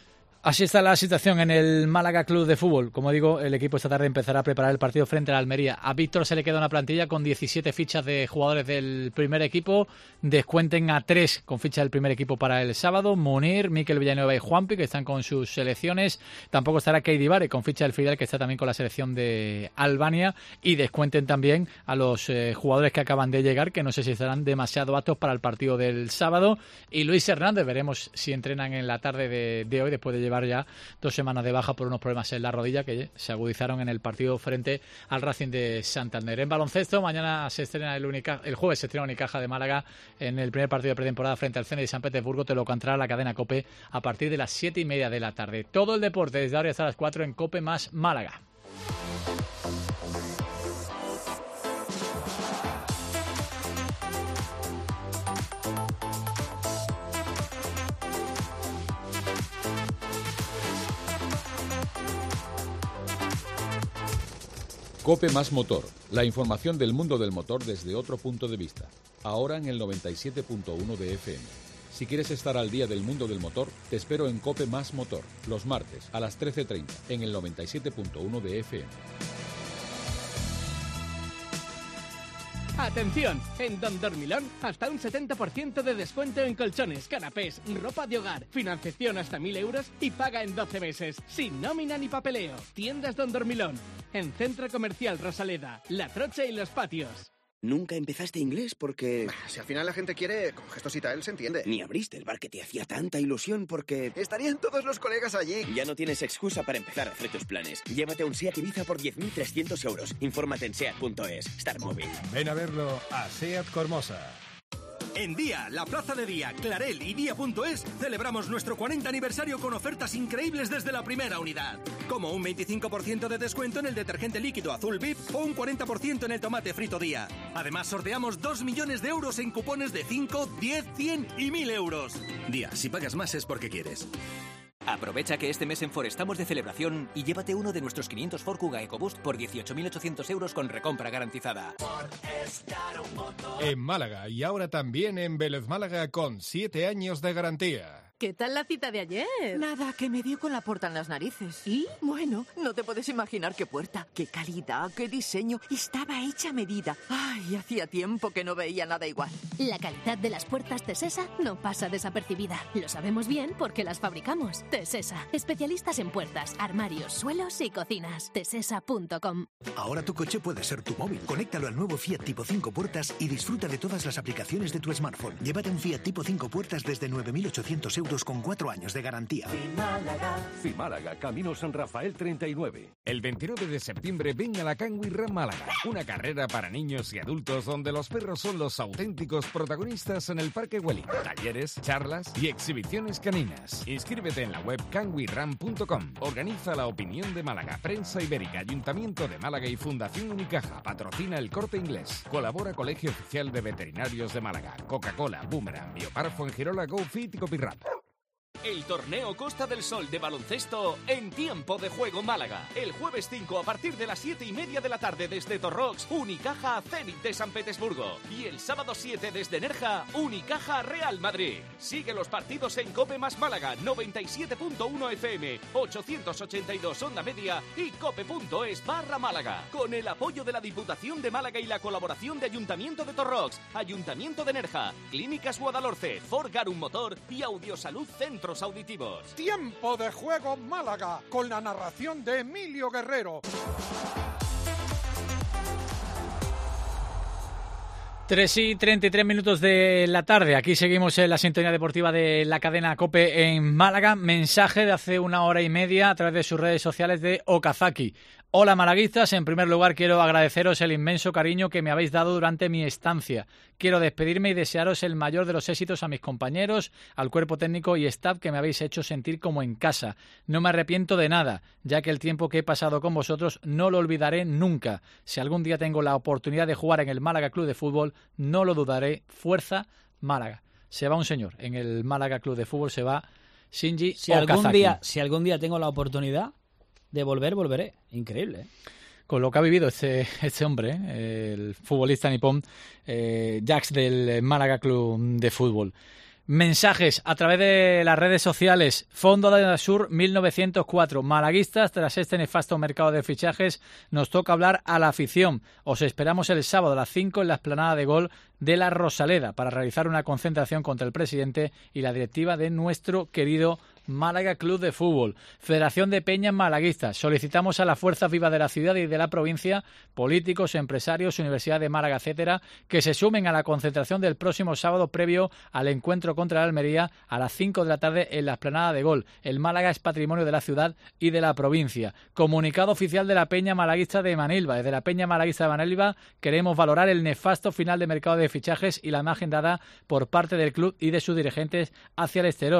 Así está la situación en el Málaga Club de Fútbol. Como digo, el equipo esta tarde empezará a preparar el partido frente a la Almería. A Víctor se le queda una plantilla con diecisiete fichas de jugadores del primer equipo. Descuenten a tres con ficha del primer equipo para el sábado. Munir, Mikel Villanueva y Juanpi, que están con sus selecciones. Tampoco estará Keidi Vare, con ficha del filial, que está también con la selección de Albania. Y descuenten también a los eh, jugadores que acaban de llegar, que no sé si estarán demasiado aptos para el partido del sábado. Y Luis Hernández, veremos si entrenan en la tarde de, de hoy, después de llevar ya dos semanas de baja por unos problemas en la rodilla que se agudizaron en el partido frente al Racing de Santander. En baloncesto, mañana se estrena el Unicaja, el jueves se estrena Unicaja de Málaga en el primer partido de pretemporada frente al Zenit de San Petersburgo. Te lo contará la cadena COPE a partir de las siete y media de la tarde. Todo el deporte desde ahora hasta las cuatro en COPE más Málaga. COPE más Motor, la información del mundo del motor desde otro punto de vista. Ahora en el noventa y siete punto uno de F M. Si quieres estar al día del mundo del motor, te espero en COPE más Motor, los martes a las trece treinta, en el noventa y siete punto uno de F M. Atención, en Don Dormilón hasta un setenta por ciento de descuento en colchones, canapés, ropa de hogar, financiación hasta mil euros y paga en doce meses, sin nómina ni papeleo. Tiendas Don Dormilón, en Centro Comercial Rosaleda, La Trocha y Los Patios. ¿Nunca empezaste inglés porque...? Si al final la gente quiere, con gestos y tal se entiende. Ni abriste el bar que te hacía tanta ilusión porque... Estarían todos los colegas allí. Ya no tienes excusa para empezar a hacer tus planes. Llévate un SEAT Ibiza por diez mil trescientos euros. Infórmate en seat punto es. Star Móvil. Ven a verlo a SEAT Cormosa. En Día, la plaza de Día, Clarel y Día punto es celebramos nuestro cuarenta aniversario con ofertas increíbles desde la primera unidad. Como un veinticinco por ciento de descuento en el detergente líquido azul V I P o un cuarenta por ciento en el tomate frito Día. Además, sorteamos dos millones de euros en cupones de cinco, diez, cien y mil euros. Día, si pagas más es porque quieres. Aprovecha que este mes en Ford estamos de celebración y llévate uno de nuestros quinientos Ford Kuga EcoBoost por dieciocho mil ochocientos euros con recompra garantizada. En Málaga y ahora también en Vélez Málaga con siete años de garantía. ¿Qué tal la cita de ayer? Nada, que me dio con la puerta en las narices. ¿Y? Bueno, no te puedes imaginar qué puerta, qué calidad, qué diseño. Estaba hecha a medida. Ay, hacía tiempo que no veía nada igual. La calidad de las puertas Tesesa no pasa desapercibida. Lo sabemos bien porque las fabricamos. Tesesa, especialistas en puertas, armarios, suelos y cocinas. Tesesa punto com. Ahora tu coche puede ser tu móvil. Conéctalo al nuevo Fiat Tipo cinco puertas y disfruta de todas las aplicaciones de tu smartphone. Llévate un Fiat Tipo cinco puertas desde nueve mil ochocientos euros con cuatro años de garantía. Fimálaga. Fimálaga, Camino San Rafael treinta y nueve. El veintinueve de septiembre ven a la Kangwee Run Málaga, una carrera para niños y adultos donde los perros son los auténticos protagonistas en el Parque Welling. Talleres, charlas y exhibiciones caninas. Inscríbete en la web kangwee run punto com. Organiza La Opinión de Málaga, Prensa Ibérica, Ayuntamiento de Málaga y Fundación Unicaja. Patrocina El Corte Inglés. Colabora Colegio Oficial de Veterinarios de Málaga, Coca-Cola, Boomerang, Biopar, Fuengirola, GoFit y Copyrat. El torneo Costa del Sol de baloncesto en Tiempo de Juego Málaga. El jueves cinco a partir de las siete y media de la tarde desde Torrox, Unicaja Zenit de San Petersburgo. Y el sábado siete desde Nerja, Unicaja Real Madrid. Sigue los partidos en Cope más Málaga, noventa y siete punto uno F M, ochocientos ochenta y dos Onda Media y cope punto es barra Málaga. Con el apoyo de la Diputación de Málaga y la colaboración de Ayuntamiento de Torrox, Ayuntamiento de Nerja, Clínicas Guadalhorce, Ford Garum Motor y Audiosalud Centros Auditivos. Tiempo de Juego Málaga, con la narración de Emilio Guerrero. tres y treinta y tres minutos de la tarde. Aquí seguimos en la sintonía deportiva de la cadena COPE en Málaga. Mensaje de hace una hora y media a través de sus redes sociales de Okazaki. Hola malaguistas, en primer lugar quiero agradeceros el inmenso cariño que me habéis dado durante mi estancia. Quiero despedirme y desearos el mayor de los éxitos a mis compañeros, al cuerpo técnico y staff que me habéis hecho sentir como en casa. No me arrepiento de nada, ya que el tiempo que he pasado con vosotros no lo olvidaré nunca. Si algún día tengo la oportunidad de jugar en el Málaga Club de Fútbol, no lo dudaré. Fuerza Málaga. Se va un señor, en el Málaga Club de Fútbol se va Shinji si Okazaki. Algún día, si algún día tengo la oportunidad de volver, volveré. Increíble, ¿eh? Con lo que ha vivido este, este hombre, ¿eh? El futbolista nipón, eh, Jax del Málaga Club de Fútbol. Mensajes a través de las redes sociales. Fondo de Sur mil novecientos cuatro. Malaguistas, tras este nefasto mercado de fichajes, nos toca hablar a la afición. Os esperamos el sábado a las cinco en la explanada de Gol de la Rosaleda para realizar una concentración contra el presidente y la directiva de nuestro querido Málaga Club de Fútbol. Federación de Peñas Malaguistas. Solicitamos a las fuerzas vivas de la ciudad y de la provincia, políticos, empresarios, Universidad de Málaga, etcétera, que se sumen a la concentración del próximo sábado previo al encuentro contra la Almería a las cinco de la tarde en la explanada de Gol. El Málaga es patrimonio de la ciudad y de la provincia. Comunicado oficial de la Peña Malaguista de Manilva. Desde la Peña Malaguista de Manilva queremos valorar el nefasto final de mercado de fichajes y la imagen dada por parte del club y de sus dirigentes hacia el exterior.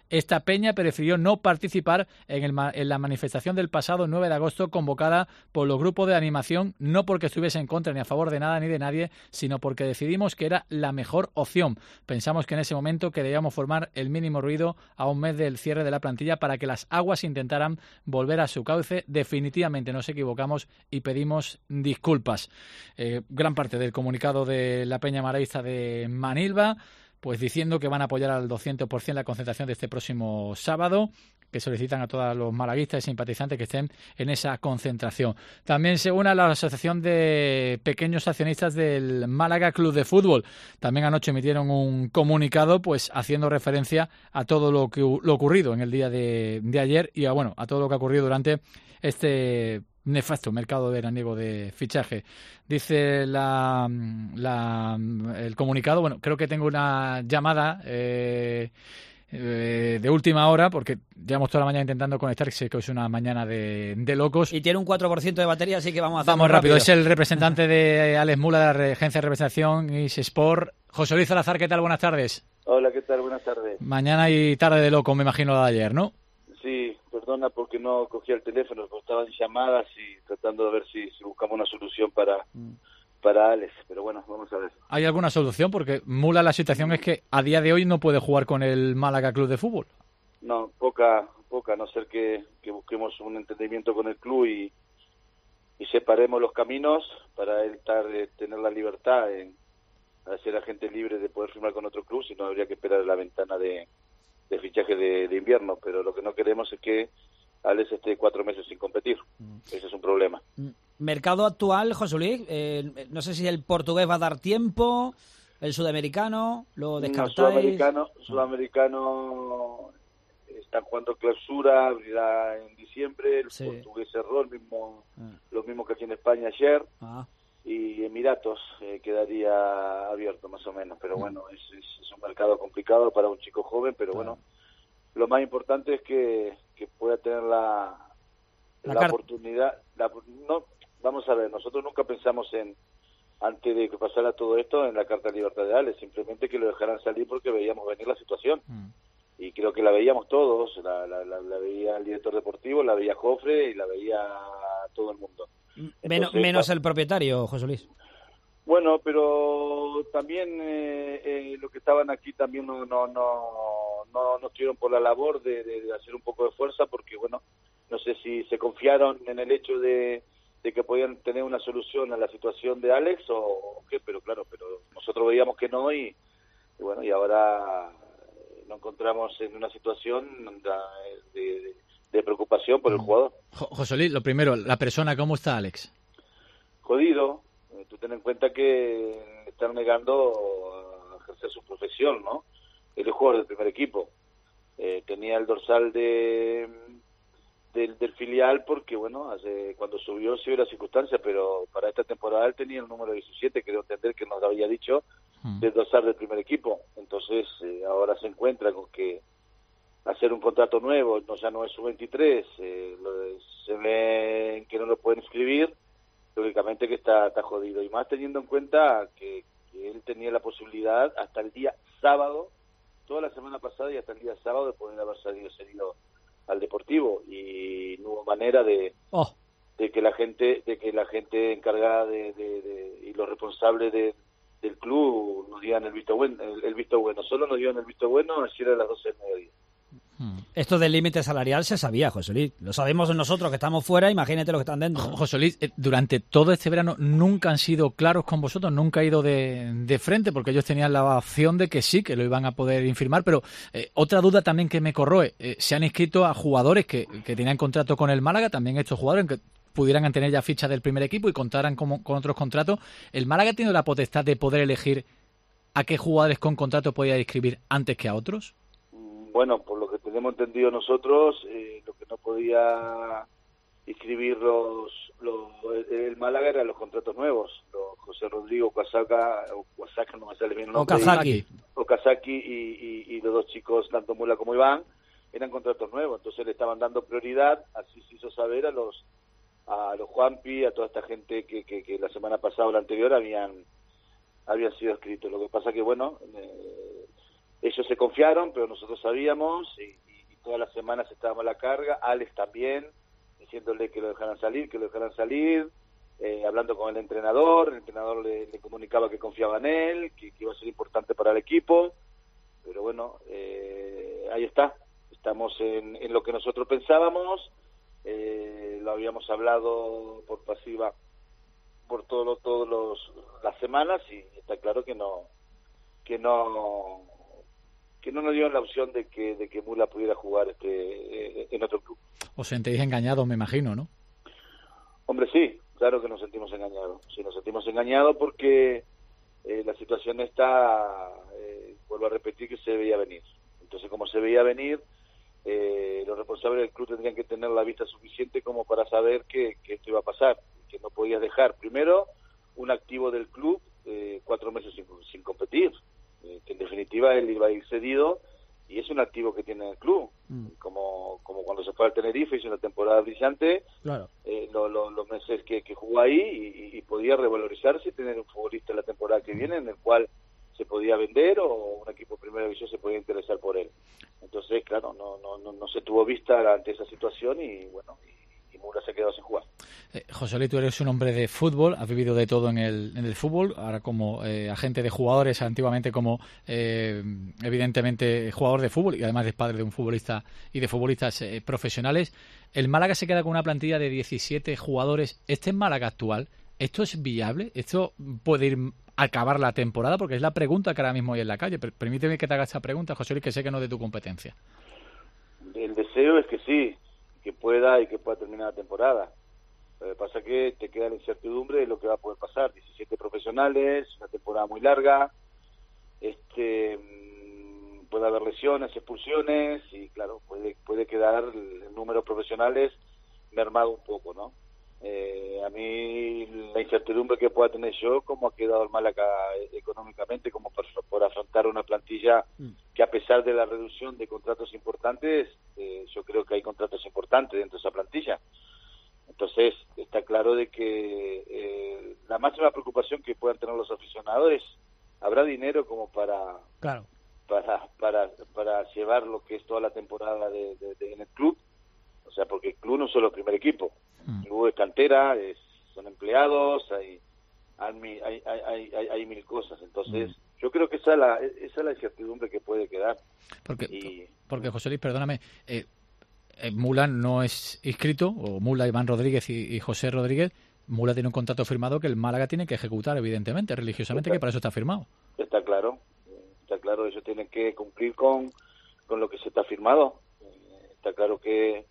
Esta peña prefirió no participar en, el, en la manifestación del pasado nueve de agosto convocada por los grupos de animación, no porque estuviese en contra ni a favor de nada ni de nadie, sino porque decidimos que era la mejor opción. Pensamos que en ese momento que debíamos formar el mínimo ruido a un mes del cierre de la plantilla para que las aguas intentaran volver a su cauce. Definitivamente nos equivocamos y pedimos disculpas. Eh, gran parte del comunicado de la peña maraísta de Manilva, pues diciendo que van a apoyar al doscientos por ciento la concentración de este próximo sábado, que solicitan a todos los malaguistas y simpatizantes que estén en esa concentración. También se une a la Asociación de Pequeños Accionistas del Málaga Club de Fútbol. También anoche emitieron un comunicado pues haciendo referencia a todo lo que lo ocurrido en el día de, de ayer y a, bueno, a todo lo que ha ocurrido durante este nefasto mercado veraniego de fichaje. Dice la, la el comunicado, bueno, creo que tengo una llamada eh, eh, de última hora, porque llevamos toda la mañana intentando conectar, sé que es una mañana de, de locos. Y tiene un cuatro por ciento de batería, así que vamos a hacer Vamos rápido. rápido. Es el representante de Alex Mula, de la agencia de representación I S Sport. José Luis Salazar, ¿qué tal? Buenas tardes. Hola, ¿qué tal? Buenas tardes. Mañana y tarde de loco, me imagino, la de ayer, ¿no? Sí, perdona porque no cogía el teléfono, porque estaba en llamadas y tratando de ver si, si buscamos una solución para, mm. para Alex, pero bueno, vamos a ver. ¿Hay alguna solución? Porque Mula, la situación es que a día de hoy no puede jugar con el Málaga Club de Fútbol. No, poca, poca, a no ser que, que busquemos un entendimiento con el club y, y separemos los caminos para él estar, eh, tener la libertad en ser agente libre de poder firmar con otro club, si no habría que esperar la ventana de de fichaje de, de invierno, pero lo que no queremos es que Alex esté cuatro meses sin competir. Mm. Ese es un problema. Mercado actual, José Luis, eh, no sé si el portugués va a dar tiempo, el sudamericano, lo descartáis. No, sudamericano, sudamericano está jugando clausura, abrirá en diciembre, el sí. portugués cerró, el mismo, ah. lo mismo que aquí en España ayer. Ah. Y Emiratos eh, quedaría abierto más o menos, pero bueno, es, es, es un mercado complicado para un chico joven, pero claro. bueno, lo más importante es que, que pueda tener la, la, la oportunidad. La, no, vamos a ver, nosotros nunca pensamos en, antes de que pasara todo esto, en la Carta de Libertad de Alex, simplemente que lo dejaran salir porque veíamos venir la situación. Mm. Y creo que la veíamos todos, la, la, la, la veía el director deportivo, la veía Jofre y la veía todo el mundo. Entonces, menos, menos el propietario, José Luis. Bueno, pero también eh, eh, los que estaban aquí también no no no no, no estuvieron por la labor de, de, de hacer un poco de fuerza, porque bueno, no sé si se confiaron en el hecho de, de que podían tener una solución a la situación de Alex o, o qué, pero claro, pero nosotros veíamos que no y, y bueno, y ahora nos encontramos en una situación de, de de preocupación por el jugador. José Luis, lo primero, la persona, ¿cómo está Alex? Jodido. Eh, tú ten en cuenta que están negando a ejercer su profesión, ¿no? Él es jugador del primer equipo. Eh, tenía el dorsal de del, del filial porque, bueno, hace, cuando subió se vio la circunstancia, pero para esta temporada él tenía el número diecisiete, creo entender que nos había dicho, hmm. del dorsal del primer equipo. Entonces, eh, ahora se encuentra con que hacer un contrato nuevo, no, ya no es su veintitrés, eh, lo de, se ve que no lo pueden inscribir, lógicamente que está, está jodido, y más teniendo en cuenta que, que él tenía la posibilidad hasta el día sábado, toda la semana pasada y hasta el día sábado de poder haber salido seguido al Deportivo, y no hubo manera de, oh. de que la gente de que la gente encargada de, de, de y los responsables de, del club nos dieran el visto bueno, el, el visto bueno, solo nos dieron el visto bueno ayer a las doce del mediodía. Esto del límite salarial se sabía, José Luis. Lo sabemos nosotros que estamos fuera, imagínate los que están dentro. José Luis, durante todo este verano nunca han sido claros con vosotros, nunca ha ido de, de frente, porque ellos tenían la opción de que sí, que lo iban a poder infirmar, pero eh, otra duda también que me corroe, eh, se han inscrito a jugadores que, que tenían contrato con el Málaga, también estos jugadores que pudieran tener ya ficha del primer equipo y contaran con, con otros contratos. ¿El Málaga ha tenido la potestad de poder elegir a qué jugadores con contrato podía inscribir antes que a otros? Bueno, por lo que tenemos entendido nosotros, eh, lo que no podía inscribir los, los el Málaga eran los contratos nuevos. Los José Rodrigo Okazaka, o Okazaka, no me sale bien el nombre. Okazaki. Okazaki y, y, y los dos chicos, tanto Mula como Iván, eran contratos nuevos. Entonces le estaban dando prioridad, así se hizo saber a los a los Juanpi, a toda esta gente que, que, que la semana pasada o la anterior habían habían sido escritos. Lo que pasa que, bueno... Eh, ellos se confiaron, pero nosotros sabíamos y, y todas las semanas estábamos a la carga, Alex también, diciéndole que lo dejaran salir, que lo dejaran salir, eh, hablando con el entrenador, el entrenador le, le comunicaba que confiaba en él, que, que iba a ser importante para el equipo, pero bueno, eh, ahí está, estamos en, en lo que nosotros pensábamos, eh, lo habíamos hablado por pasiva por todos los, todos los las semanas y está claro que no que no que no nos dieron la opción de que de que Mula pudiera jugar este en otro club. Os sentéis engañados, me imagino, ¿no? Hombre, sí, claro que nos sentimos engañados. Sí, nos sentimos engañados porque eh, la situación está, eh, vuelvo a repetir, que se veía venir. Entonces, como se veía venir, eh, los responsables del club tendrían que tener la vista suficiente como para saber que, que esto iba a pasar, que no podías dejar, primero, un activo del club eh, cuatro meses sin, sin competir, eh, que en definitiva él iba a ir cedido y es un activo que tiene el club, mm. como como cuando se fue al Tenerife, hizo una temporada brillante, claro. eh, lo, lo, los meses que, que jugó ahí y, y podía revalorizarse y tener un futbolista en la temporada que viene en el cual se podía vender o un equipo de primera división se podía interesar por él. Entonces, claro, no no no, no se tuvo vista ante esa situación y bueno, y, y Mura se quedó sin jugar. Eh, José Luis, tú eres un hombre de fútbol, has vivido de todo en el, en el fútbol, ahora como eh, agente de jugadores, antiguamente como eh, evidentemente jugador de fútbol y además es padre de un futbolista y de futbolistas eh, profesionales. El Málaga se queda con una plantilla de diecisiete jugadores. ¿Este es Málaga actual? ¿Esto es viable? ¿Esto puede ir a acabar la temporada? Porque es la pregunta que ahora mismo hay en la calle. Permíteme que te haga esta pregunta, José Luis, que sé que no es de tu competencia. El deseo es que sí, que pueda y que pueda terminar la temporada. Lo que pasa es que te queda la incertidumbre de lo que va a poder pasar. diecisiete profesionales, una temporada muy larga, este puede haber lesiones, expulsiones y claro, puede puede quedar el número de profesionales mermado un poco, ¿no? Eh, a mí la incertidumbre que pueda tener yo, cómo ha quedado el Málaga económicamente, como por, por afrontar una plantilla que a pesar de la reducción de contratos importantes, eh, yo creo que hay contratos importantes dentro de esa plantilla. Entonces, está claro de que eh, la máxima preocupación que puedan tener los aficionados es, ¿habrá dinero como para claro. para para para llevar lo que es toda la temporada de, de, de, en el club? O sea, porque el club no es solo el primer equipo. Mm. El club es cantera, es, son empleados, hay hay, hay, hay, hay, hay mil cosas. Entonces, mm. yo creo que esa es la, esa es la incertidumbre que puede quedar. Porque, y, porque José Luis, perdóname, eh, Mula no es inscrito, o Mula, Iván Rodríguez y, y José Rodríguez. Mula tiene un contrato firmado que el Málaga tiene que ejecutar, evidentemente, religiosamente, está, que para eso está firmado. Está claro, está claro, ellos tienen que cumplir con, con lo que se está firmado. Está claro que,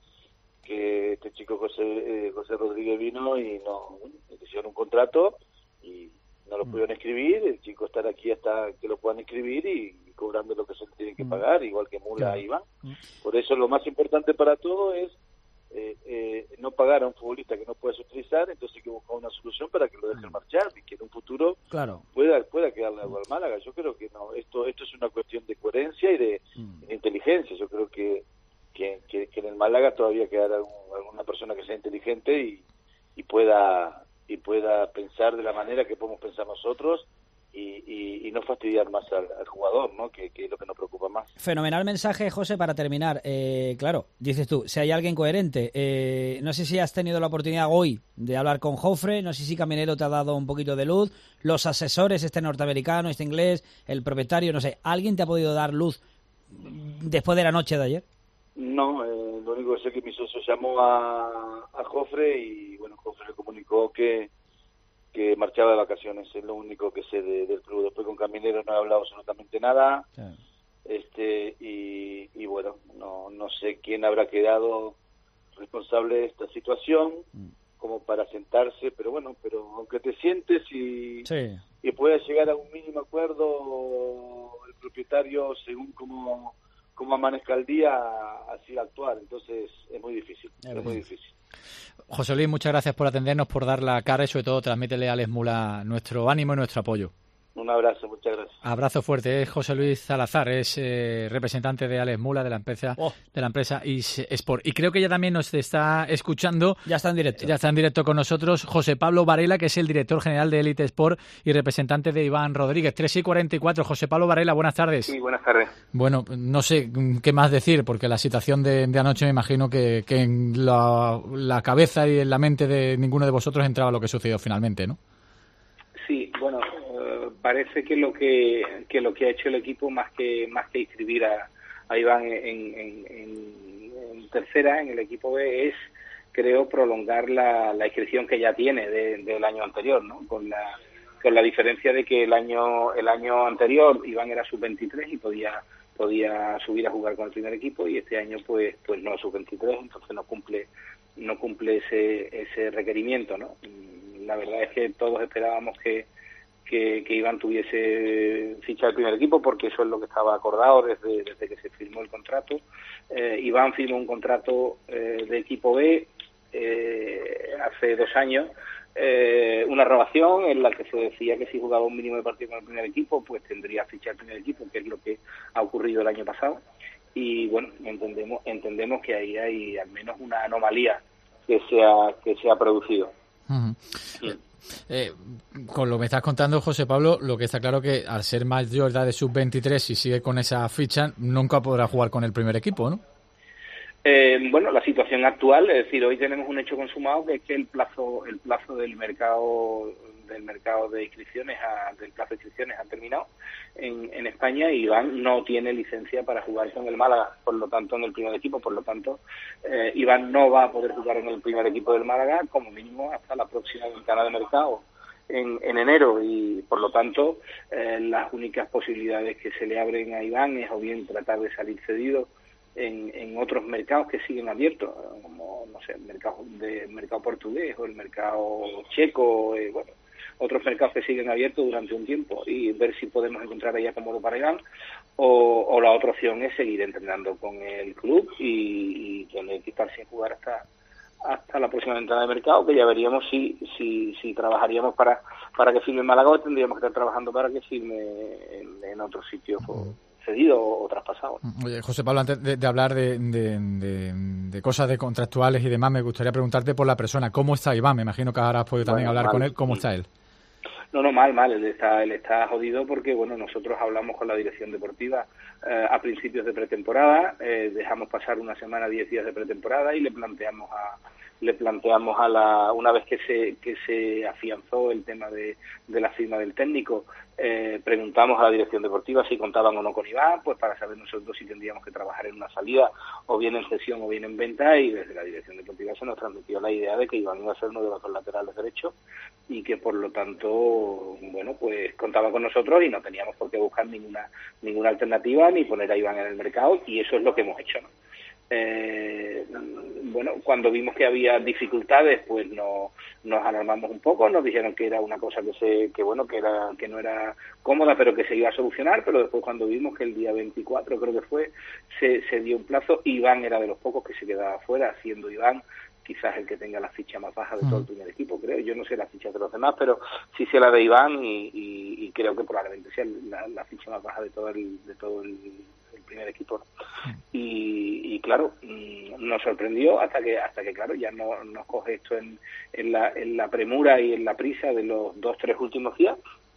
que este chico José eh, José Rodríguez vino y no le hicieron un contrato y no lo mm. pudieron escribir, el chico estará aquí hasta que lo puedan escribir y cobrando lo que se tienen que pagar, igual que Mula y Iván. Por eso lo más importante para todo es eh, eh, no pagar a un futbolista que no puedes utilizar, entonces hay que buscar una solución para que lo dejen marchar y que en un futuro claro. pueda pueda quedarle algo al Málaga. Yo creo que no, esto esto es una cuestión de coherencia y de, mm. de inteligencia. Yo creo que, que, que, que en el Málaga todavía quedará algún, alguna persona que sea inteligente y, y pueda y pueda pensar de la manera que podemos pensar nosotros. Y, y, y no fastidiar más al, al jugador, ¿no? Que, que es lo que nos preocupa más. Fenomenal mensaje, José, para terminar. Eh, claro, dices tú, si hay alguien coherente, eh, no sé si has tenido la oportunidad hoy de hablar con Jofre, no sé si Caminero te ha dado un poquito de luz, los asesores, este norteamericano, este inglés, el propietario, no sé, ¿alguien te ha podido dar luz después de la noche de ayer? No, eh, lo único que sé es que mi socio llamó a, a Jofre y, bueno, Jofre le comunicó que que marchaba de vacaciones, es lo único que sé de, del club. Después con Caminero no he hablado absolutamente nada. Sí. Este y, y bueno, no no sé quién habrá quedado responsable de esta situación mm. como para sentarse, pero bueno, pero aunque te sientes y, sí. y puedas llegar a un mínimo acuerdo, el propietario, según como, como amanezca el día, así va a actuar. Entonces es muy difícil, es, es muy difícil. José Luis, muchas gracias por atendernos, por dar la cara y sobre todo transmítele a Alex Mula nuestro ánimo y nuestro apoyo. Un abrazo, muchas gracias. Abrazo fuerte. Es José Luis Salazar, es eh, representante de Alex Mula, de la empresa oh. de la empresa eSport. Y creo que ya también nos está escuchando. Ya está en directo. Ya está en directo con nosotros José Pablo Varela, que es el director general de Elite Sport y representante de Iván Rodríguez. tres y cuarenta y cuatro. José Pablo Varela, buenas tardes. Sí, buenas tardes. Bueno, no sé qué más decir, porque la situación de, de anoche me imagino que, que en la, la cabeza y en la mente de ninguno de vosotros entraba lo que sucedió finalmente, ¿no? Sí, bueno, eh, parece que lo que, que lo que ha hecho el equipo, más que más que inscribir a, a Iván en, en, en, en tercera, en el equipo B, es, creo, prolongar la, la inscripción que ya tiene de, del año anterior, ¿no? Con la con la diferencia de que el año el año anterior Iván era sub veintitrés y podía podía subir a jugar con el primer equipo, y este año pues pues no es sub veintitrés, entonces no cumple no cumple ese ese requerimiento, ¿no? La verdad es que todos esperábamos que, que, que Iván tuviese ficha del primer equipo, porque eso es lo que estaba acordado desde, desde que se firmó el contrato. Eh, Iván firmó un contrato eh, de equipo B eh, hace dos años, eh, una renovación en la que se decía que si jugaba un mínimo de partidos con el primer equipo, pues tendría ficha del primer equipo, que es lo que ha ocurrido el año pasado. Y bueno, entendemos entendemos que ahí hay al menos una anomalía que se ha, que se ha producido. Uh-huh. Sí. Eh, con lo que me estás contando, José Pablo, lo que está claro que al ser mayor de sub veintitrés y sigue con esa ficha, nunca podrá jugar con el primer equipo, ¿no? Eh, bueno, la situación actual, es decir, hoy tenemos un hecho consumado, que es que el plazo el plazo del mercado del mercado de inscripciones ha, del plazo de inscripciones ha terminado en, en España, y Iván no tiene licencia para jugar con el Málaga, por lo tanto en el primer equipo, por lo tanto eh, Iván no va a poder jugar en el primer equipo del Málaga como mínimo hasta la próxima ventana de mercado en, en enero, y por lo tanto eh, las únicas posibilidades que se le abren a Iván es o bien tratar de salir cedido en, en otros mercados que siguen abiertos, como no sé, el mercado de mercado portugués o el mercado checo, eh, bueno, otros mercados que siguen abiertos durante un tiempo, y ver si podemos encontrar ahí acomodo para Iván, o, o la otra opción es seguir entrenando con el club y, y tener que estar sin jugar hasta hasta la próxima entrada de mercado, que ya veríamos si si, si trabajaríamos para para que firme en Málaga, o tendríamos que estar trabajando para que firme en, en otro sitio uh-huh. cedido o, o traspasado. Oye, José Pablo, antes de, de hablar de, de, de, de cosas de contractuales y demás, me gustaría preguntarte por la persona. ¿Cómo está Iván? Me imagino que ahora has podido también bueno, hablar mal, con él. ¿Cómo sí. está él? No, no, mal, mal. Él está, él está jodido porque, bueno, nosotros hablamos con la dirección deportiva eh, a principios de pretemporada, eh, dejamos pasar una semana, diez días de pretemporada, y le planteamos a le planteamos a la una vez que se que se afianzó el tema de, de la firma del técnico, eh, preguntamos a la dirección deportiva si contaban o no con Iván, pues para saber nosotros si tendríamos que trabajar en una salida, o bien en cesión o bien en venta, y desde la dirección deportiva se nos transmitió la idea de que Iván iba a ser uno de los dos laterales derechos, y que por lo tanto, bueno, pues contaba con nosotros y no teníamos por qué buscar ninguna ninguna alternativa ni poner a Iván en el mercado, y eso es lo que hemos hecho, ¿no? Eh, bueno, cuando vimos que había dificultades, pues no, nos alarmamos un poco, nos dijeron que era una cosa que se, que bueno, que era, que no era cómoda, pero que se iba a solucionar. Pero después, cuando vimos que el día veinticuatro, creo que fue, se, se dio un plazo, Iván era de los pocos que se quedaba fuera, siendo Iván quizás el que tenga la ficha más baja de todo el primer equipo, creo. Yo no sé las fichas de los demás, pero sí sé la de Iván, y, y, y creo que probablemente sea la, la ficha más baja de todo el, de todo el, el primer equipo. Y, y claro, nos sorprendió hasta que, hasta que claro, ya no nos coge esto en, en, la, en la premura y en la prisa de los dos, tres últimos días.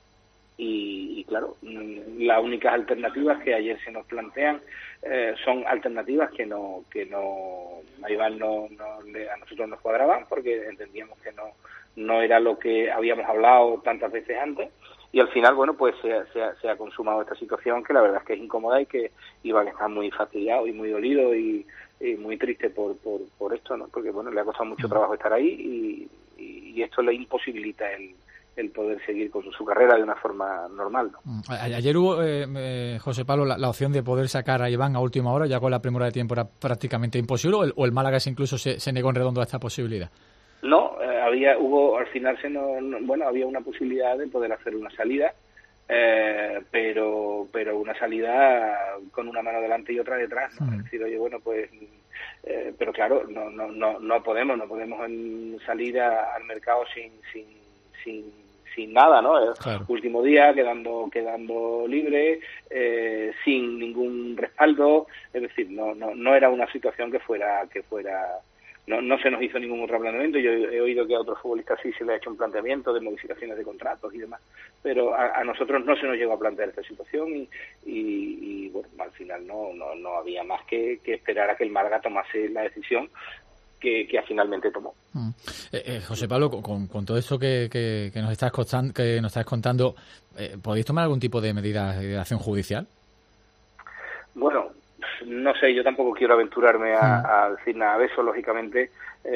Y, y claro, las únicas alternativas que ayer se nos plantean eh, son alternativas que no que no a Iván no, no a nosotros nos cuadraban, porque entendíamos que no no era lo que habíamos hablado tantas veces antes, y al final, bueno, pues se, se, ha, se ha consumado esta situación, que la verdad es que es incómoda, y que Iván está muy fastidiado y muy dolido y, y muy triste por, por por esto, ¿no? Porque bueno, le ha costado mucho trabajo estar ahí, y, y, y esto le imposibilita el el poder seguir con su, su carrera de una forma normal, ¿no? Ayer hubo, eh, eh, José Pablo, la, la opción de poder sacar a Iván a última hora, ya con la premura de tiempo era prácticamente imposible, o el, o el Málaga incluso se, se negó en redondo a esta posibilidad. No, eh, había, hubo, al final se no, no, bueno, había una posibilidad de poder hacer una salida, eh, pero, pero una salida con una mano delante y otra detrás, ¿no? Uh-huh. Es decir, oye, bueno, pues, eh, pero claro, no, no, no, no podemos, no podemos salir a, al mercado sin, sin, sin sin nada, ¿no? Claro. Último día, quedando quedando libre, eh, sin ningún respaldo, es decir, no no no era una situación que fuera que fuera no no se nos hizo ningún otro planteamiento. Yo he oído que a otros futbolistas sí se le ha hecho un planteamiento de modificaciones de contratos y demás, pero a, a nosotros no se nos llegó a plantear esta situación y, y, y bueno, al final no no no había más que, que esperar a que el Málaga tomase la decisión que, que finalmente tomó. Mm. Eh, eh, José Pablo, con, con todo esto que, que, que nos estás contando, que nos estás contando, eh, ¿podéis tomar algún tipo de medida de acción judicial? Bueno, no sé, yo tampoco quiero aventurarme a, a decir nada de eso. Lógicamente,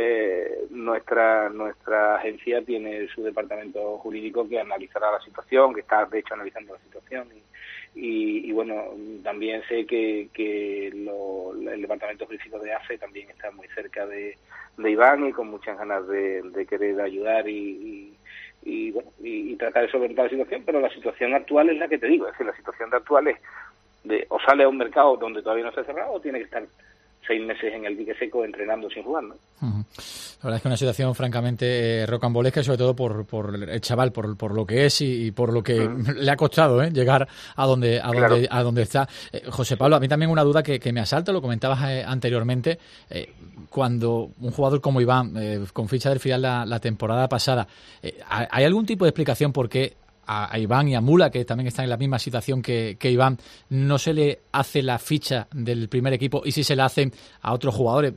eh, nuestra nuestra agencia tiene su departamento jurídico que analizará la situación, que está de hecho analizando la situación. Y, y, y bueno, también sé que, que lo, el departamento jurídico de A F E también está muy cerca de, de Iván y con muchas ganas de, de querer ayudar y, y, y bueno y, y tratar de solventar la situación, pero la situación actual es la que te digo, es decir, la situación actual es de o sale a un mercado donde todavía no se ha cerrado o tiene que estar seis meses en el dique seco entrenando sin jugar, ¿no? Uh-huh. La verdad es que una situación francamente eh, rocambolesca y sobre todo por, por el chaval, por, por lo que es y, y por lo que uh-huh. le ha costado eh, llegar a donde a claro. donde a donde está. Eh, José Pablo, a mí también una duda que, que me asalta, lo comentabas eh, anteriormente, eh, cuando un jugador como Iván, eh, con ficha del filial la, la temporada pasada, eh, ¿hay algún tipo de explicación por qué a, a Iván y a Mula, que también están en la misma situación que, que Iván, no se le hace la ficha del primer equipo y si se la hacen a otros jugadores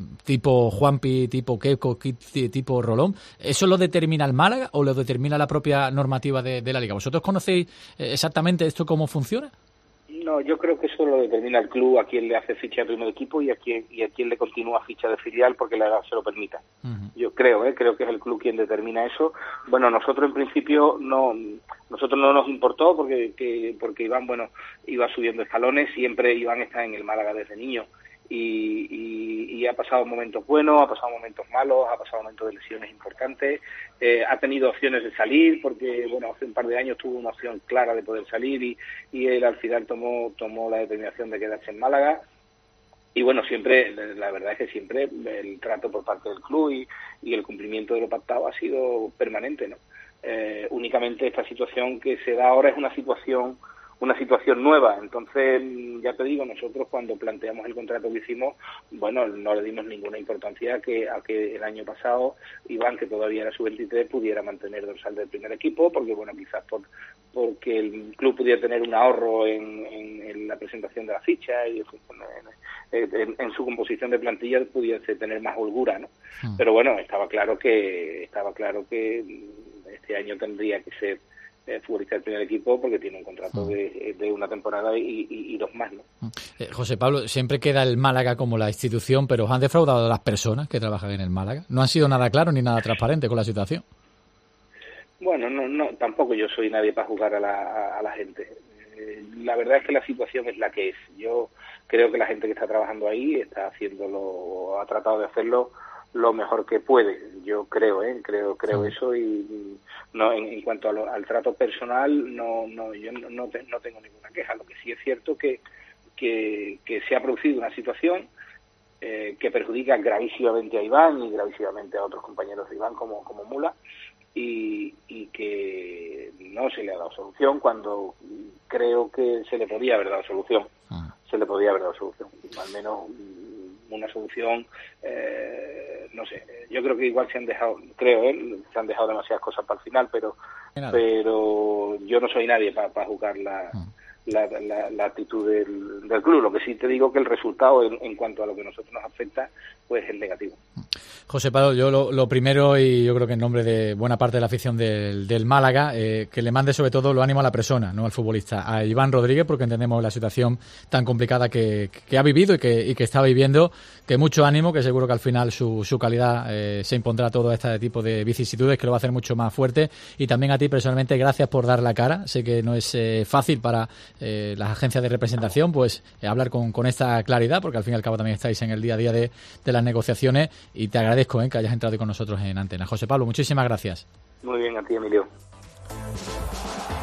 tipo Juanpi, tipo Keiko, tipo Rolón? ¿Eso lo determina el Málaga o lo determina la propia normativa de, de la Liga? ¿Vosotros conocéis exactamente esto cómo funciona? No, yo creo que eso lo determina el club, a quién le hace ficha de primer equipo y a quién y a quién le continúa ficha de filial porque la edad se lo permita. Uh-huh. Yo creo, ¿eh? creo que es el club quien determina eso. Bueno, nosotros en principio no, nosotros no nos importó porque que, porque Iván, bueno, iba subiendo escalones, siempre Iván está en el Málaga desde niño. Y, y, y ha pasado momentos buenos, ha pasado momentos malos, ha pasado momentos de lesiones importantes, eh, ha tenido opciones de salir porque bueno hace un par de años tuvo una opción clara de poder salir y, y él al final tomó tomó la determinación de quedarse en Málaga y bueno siempre la verdad es que siempre el trato por parte del club y, y el cumplimiento de lo pactado ha sido permanente, ¿no? Eh, únicamente esta situación que se da ahora es una situación una situación nueva. Entonces, ya te digo, nosotros cuando planteamos el contrato que hicimos, bueno, no le dimos ninguna importancia a que, a que el año pasado Iván, que todavía era sub veintitrés, pudiera mantener dorsal del primer equipo, porque bueno, quizás por, porque el club pudiera tener un ahorro en, en, en la presentación de la ficha y en, en, en su composición de plantilla pudiese tener más holgura, ¿no? Hmm. Pero bueno, estaba claro que estaba claro que este año tendría que ser Eh, futbolista del primer equipo porque tiene un contrato mm. de, de una temporada y, y, y dos más, ¿no? Eh, José Pablo, siempre queda el Málaga como la institución, pero ¿os han defraudado las personas que trabajan en el Málaga? ¿No han sido nada claros ni nada transparentes con la situación? Bueno, no, no, tampoco yo soy nadie para jugar a la, a, a la gente. Eh, la verdad es que la situación es la que es. Yo creo que la gente que está trabajando ahí está haciéndolo, ha tratado de hacerlo lo mejor que puede. Yo creo, ¿eh? creo, creo sí. eso y no en, en cuanto a lo, al trato personal no, no, yo no, no, te, no tengo ninguna queja. Lo que sí es cierto que que, que se ha producido una situación eh, que perjudica gravísimamente a Iván y gravísimamente a otros compañeros de Iván como como Mula y, y que no se le ha dado solución cuando creo que se le podía haber dado solución. Ah. Se le podía haber dado solución, al menos una solución, eh, no sé, yo creo que igual se han dejado, creo, ¿eh? se han dejado demasiadas cosas para el final, pero pero yo no soy nadie para pa juzgar la, mm. la, la, la actitud del, del club. Lo que sí te digo que el resultado en, en cuanto a lo que a nosotros nos afecta, pues es negativo. José Pablo, yo lo, lo primero, y yo creo que en nombre de buena parte de la afición del, del Málaga, eh, que le mande sobre todo lo ánimo a la persona, no al futbolista, a Iván Rodríguez, porque entendemos la situación tan complicada que, que ha vivido y que, y que está viviendo, que mucho ánimo, que seguro que al final su, su calidad eh, se impondrá a todo este tipo de vicisitudes, que lo va a hacer mucho más fuerte, y también a ti personalmente, gracias por dar la cara. Sé que no es eh, fácil para eh, las agencias de representación pues eh, hablar con, con esta claridad, porque al fin y al cabo también estáis en el día a día de, de las negociaciones, y te agradezco Agradezco eh, que hayas entrado con nosotros en Antena. José Pablo, muchísimas gracias. Muy bien, a ti, Emilio.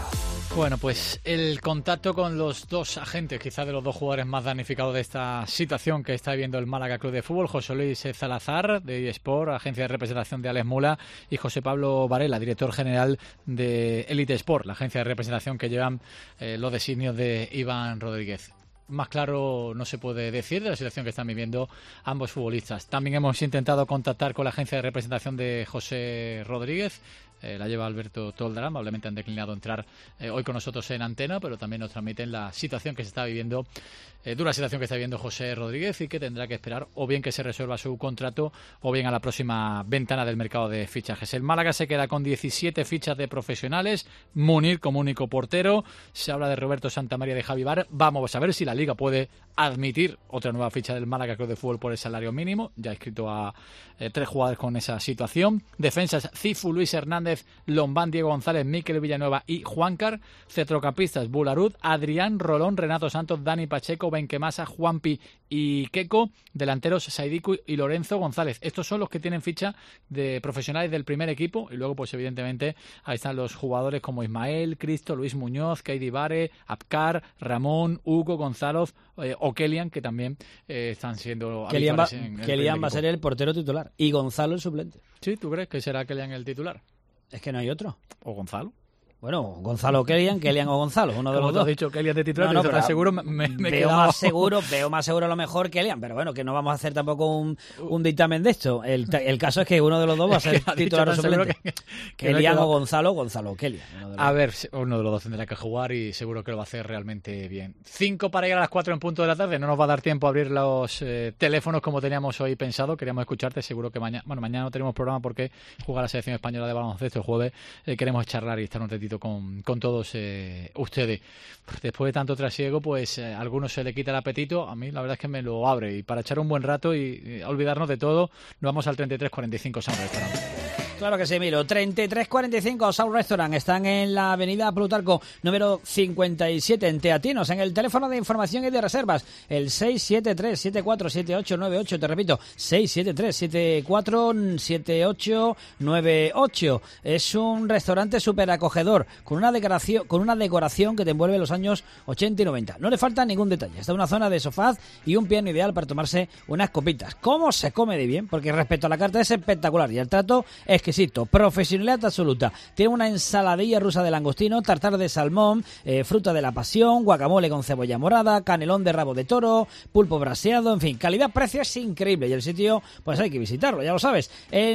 Bueno, pues el contacto con los dos agentes, quizás de los dos jugadores más damnificados de esta situación que está viviendo el Málaga Club de Fútbol, José Luis Salazar, de eSport, agencia de representación de Alex Mula, y José Pablo Varela, director general de Elite Sport, la agencia de representación que llevan eh, los designios de Iván Rodríguez. Más claro no se puede decir de la situación que están viviendo ambos futbolistas. También hemos intentado contactar con la agencia de representación de José Rodríguez. Eh, la lleva Alberto Toldrán, amablemente han declinado entrar eh, hoy con nosotros en antena, pero también nos transmiten la situación que se está viviendo, eh, dura situación que está viviendo José Rodríguez, y que tendrá que esperar o bien que se resuelva su contrato o bien a la próxima ventana del mercado de fichajes. El Málaga se queda con diecisiete fichas de profesionales, Munir como único portero, se habla de Roberto Santamaría, de Javi Bar. Vamos a ver si la Liga puede admitir otra nueva ficha del Málaga Club de Fútbol por el salario mínimo. Ya ha escrito a eh, tres jugadores con esa situación. Defensas: Cifu, Luis Hernández, Lombán, Diego González, Mikel Villanueva y Juancar. Centrocampistas: Bularud, Adrián, Rolón, Renato Santos, Dani Pacheco, Benquemasa, Juanpi y Queco. Delanteros: Saidiku y Lorenzo González. Estos son los que tienen ficha de profesionales del primer equipo, y luego pues evidentemente ahí están los jugadores como Ismael, Cristo, Luis Muñoz, Keidi Bare, Apcar, Ramón, Hugo, Gonzalo eh, o Kelian, que también eh, están siendo Kelian va, en el Kelian va a ser el portero titular y Gonzalo el suplente. ¿Sí? ¿Tú crees que será Kelian el titular? Es que no hay otro. ¿O Gonzalo? Bueno, Gonzalo o Kelian, Kelian o Gonzalo, uno de los Como dos. has dicho Kelian de titular, no, no, pero seguro me, me, me veo más seguro, veo más seguro a lo mejor Kelian, pero bueno, que no vamos a hacer tampoco un, un dictamen de esto. El, el caso es que uno de los dos va a ser titular o suplente. Que, que Kelian no o Gonzalo, Gonzalo o Kelian. A ver, uno de los dos tendrá que jugar y seguro que lo va a hacer realmente bien. Cinco para llegar a las cuatro en punto de la tarde. No nos va a dar tiempo a abrir los eh, teléfonos como teníamos hoy pensado. Queríamos escucharte, seguro que mañana, bueno, mañana no tenemos programa porque juega la selección española de baloncesto el jueves. Eh, queremos charlar y estar un ratito con, con todos Eh, ustedes. Después de tanto trasiego, pues eh, a algunos se le quita el apetito, a mí la verdad es que me lo abre, y para echar un buen rato y, y olvidarnos de todo, nos vamos al treinta y tres cuarenta y cinco Sound Restaurant. Claro que sí, Milo. treinta y tres cuarenta y cinco Sound Restaurant. Están en la avenida Plutarco, número cincuenta y siete, en Teatinos. En el teléfono de información y de reservas, el seis siete tres, siete cuatro siete ocho nueve ocho. Te repito, seis siete tres, siete cuatro siete ocho nueve ocho. Es un restaurante súper acogedor, con una decoración, con una decoración que te envuelve los años ochenta y noventa. No le falta ningún detalle. Está una zona de sofás y un piano ideal para tomarse unas copitas. ¿Cómo se come de bien? Porque respecto a la carta es espectacular y el trato es exquisito, profesionalidad absoluta. Tiene una ensaladilla rusa de langostino, tartar de salmón, eh, fruta de la pasión, guacamole con cebolla morada, canelón de rabo de toro, pulpo braseado, en fin, calidad-precio es increíble, y el sitio pues hay que visitarlo, ya lo sabes.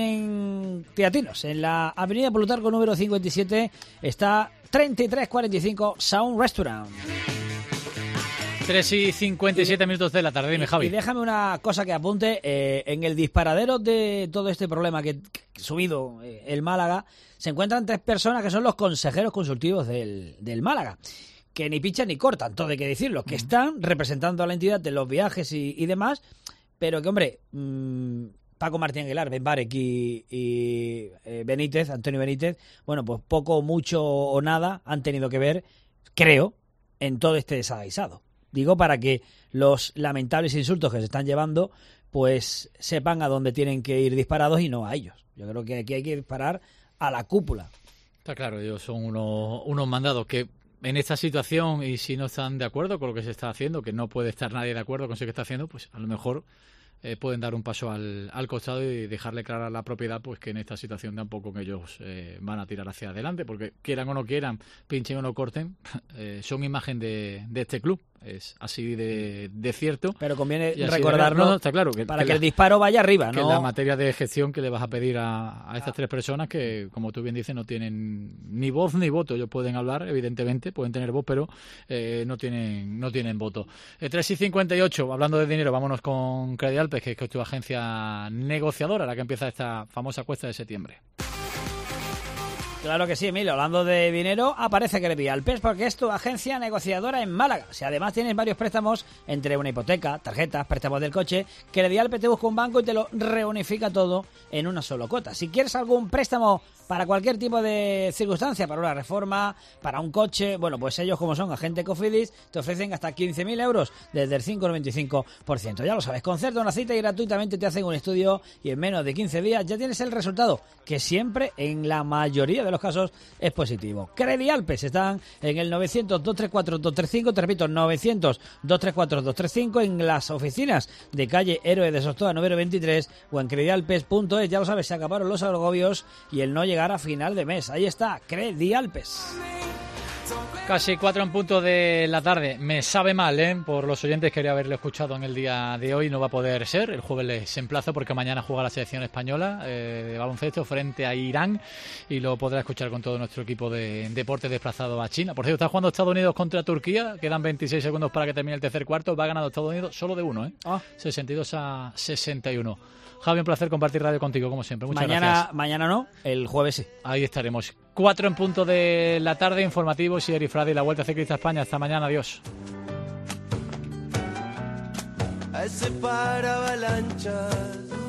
En Teatinos, en la avenida Plutarco número cincuenta y siete, está treinta y tres cuarenta y cinco Sound Restaurant. tres y cincuenta y siete minutos de la tarde, dime, Javi. Y déjame una cosa que apunte, eh, en el disparadero de todo este problema que ha subido eh, el Málaga, se encuentran tres personas que son los consejeros consultivos del, del Málaga, que ni pichan ni cortan, todo hay que decirlo, que están representando a la entidad en los viajes y, y demás, pero que, hombre, mmm, Paco Martín Aguilar, Ben Barek y, y eh, Benítez, Antonio Benítez, bueno, pues poco, mucho o nada han tenido que ver, creo, en todo este desaguisado. Digo, para que los lamentables insultos que se están llevando, pues sepan a dónde tienen que ir disparados y no a ellos. Yo creo que aquí hay que disparar a la cúpula. Está claro, ellos son unos, unos mandados que en esta situación, y si no están de acuerdo con lo que se está haciendo, que no puede estar nadie de acuerdo con lo que está haciendo, pues a lo mejor eh, pueden dar un paso al, al costado y dejarle clara a la propiedad pues que en esta situación tampoco que ellos eh, van a tirar hacia adelante, porque quieran o no quieran, pinchen o no corten, eh, son imagen de, de este club. Es así de, de cierto. Pero conviene recordarlo, no, está claro, que, para que, que la, el disparo vaya arriba, que ¿no? la materia de gestión que le vas a pedir a, a estas ah. tres personas que, como tú bien dices, no tienen ni voz ni voto. Ellos pueden hablar, evidentemente, pueden tener voz, pero eh, no tienen no tienen voto. Eh, tres y cincuenta y ocho, hablando de dinero, vámonos con Credialpes, que es tu agencia negociadora, la que empieza esta famosa cuesta de septiembre. Claro que sí, Emilio. Hablando de dinero, aparece Credialpes porque es tu agencia negociadora en Málaga. Si además tienes varios préstamos entre una hipoteca, tarjetas, préstamos del coche, Credialpes te busca un banco y te lo reunifica todo en una sola cuota. Si quieres algún préstamo para cualquier tipo de circunstancia, para una reforma, para un coche, bueno, pues ellos, como son agente Cofidis, te ofrecen hasta quince mil euros desde el cinco coma noventa y cinco por ciento. Ya lo sabes, concerta una cita y gratuitamente te hacen un estudio y en menos de quince días ya tienes el resultado, que siempre, en la mayoría de de los casos es positivo. Credi Alpes están en el novecientos, dos tres cuatro, dos tres cinco, te repito, novecientos, dos tres cuatro, dos tres cinco, en las oficinas de calle Héroe de Sostoa número veintitrés o en credialpes punto es. Ya lo sabes, se acabaron los agobios y el no llegar a final de mes. Ahí está, Credi Alpes. Casi cuatro en punto de la tarde. Me sabe mal, ¿eh? Por los oyentes, quería haberlo escuchado en el día de hoy. No va a poder ser. El jueves les emplazo porque mañana juega la selección española eh, de baloncesto frente a Irán y lo podrá escuchar con todo nuestro equipo de deportes desplazado a China. Por cierto, está jugando Estados Unidos contra Turquía. Quedan veintiséis segundos para que termine el tercer cuarto. Va ganando Estados Unidos solo de uno, ¿eh? Ah. sesenta y dos a sesenta y uno. Javi, un placer compartir radio contigo, como siempre. Muchas mañana, gracias. Mañana no, el jueves sí. Ahí estaremos. Cuatro en punto de la tarde, informativos y Eri Frade y la Vuelta Ciclista a España. Hasta mañana, adiós. A ese para avalanchas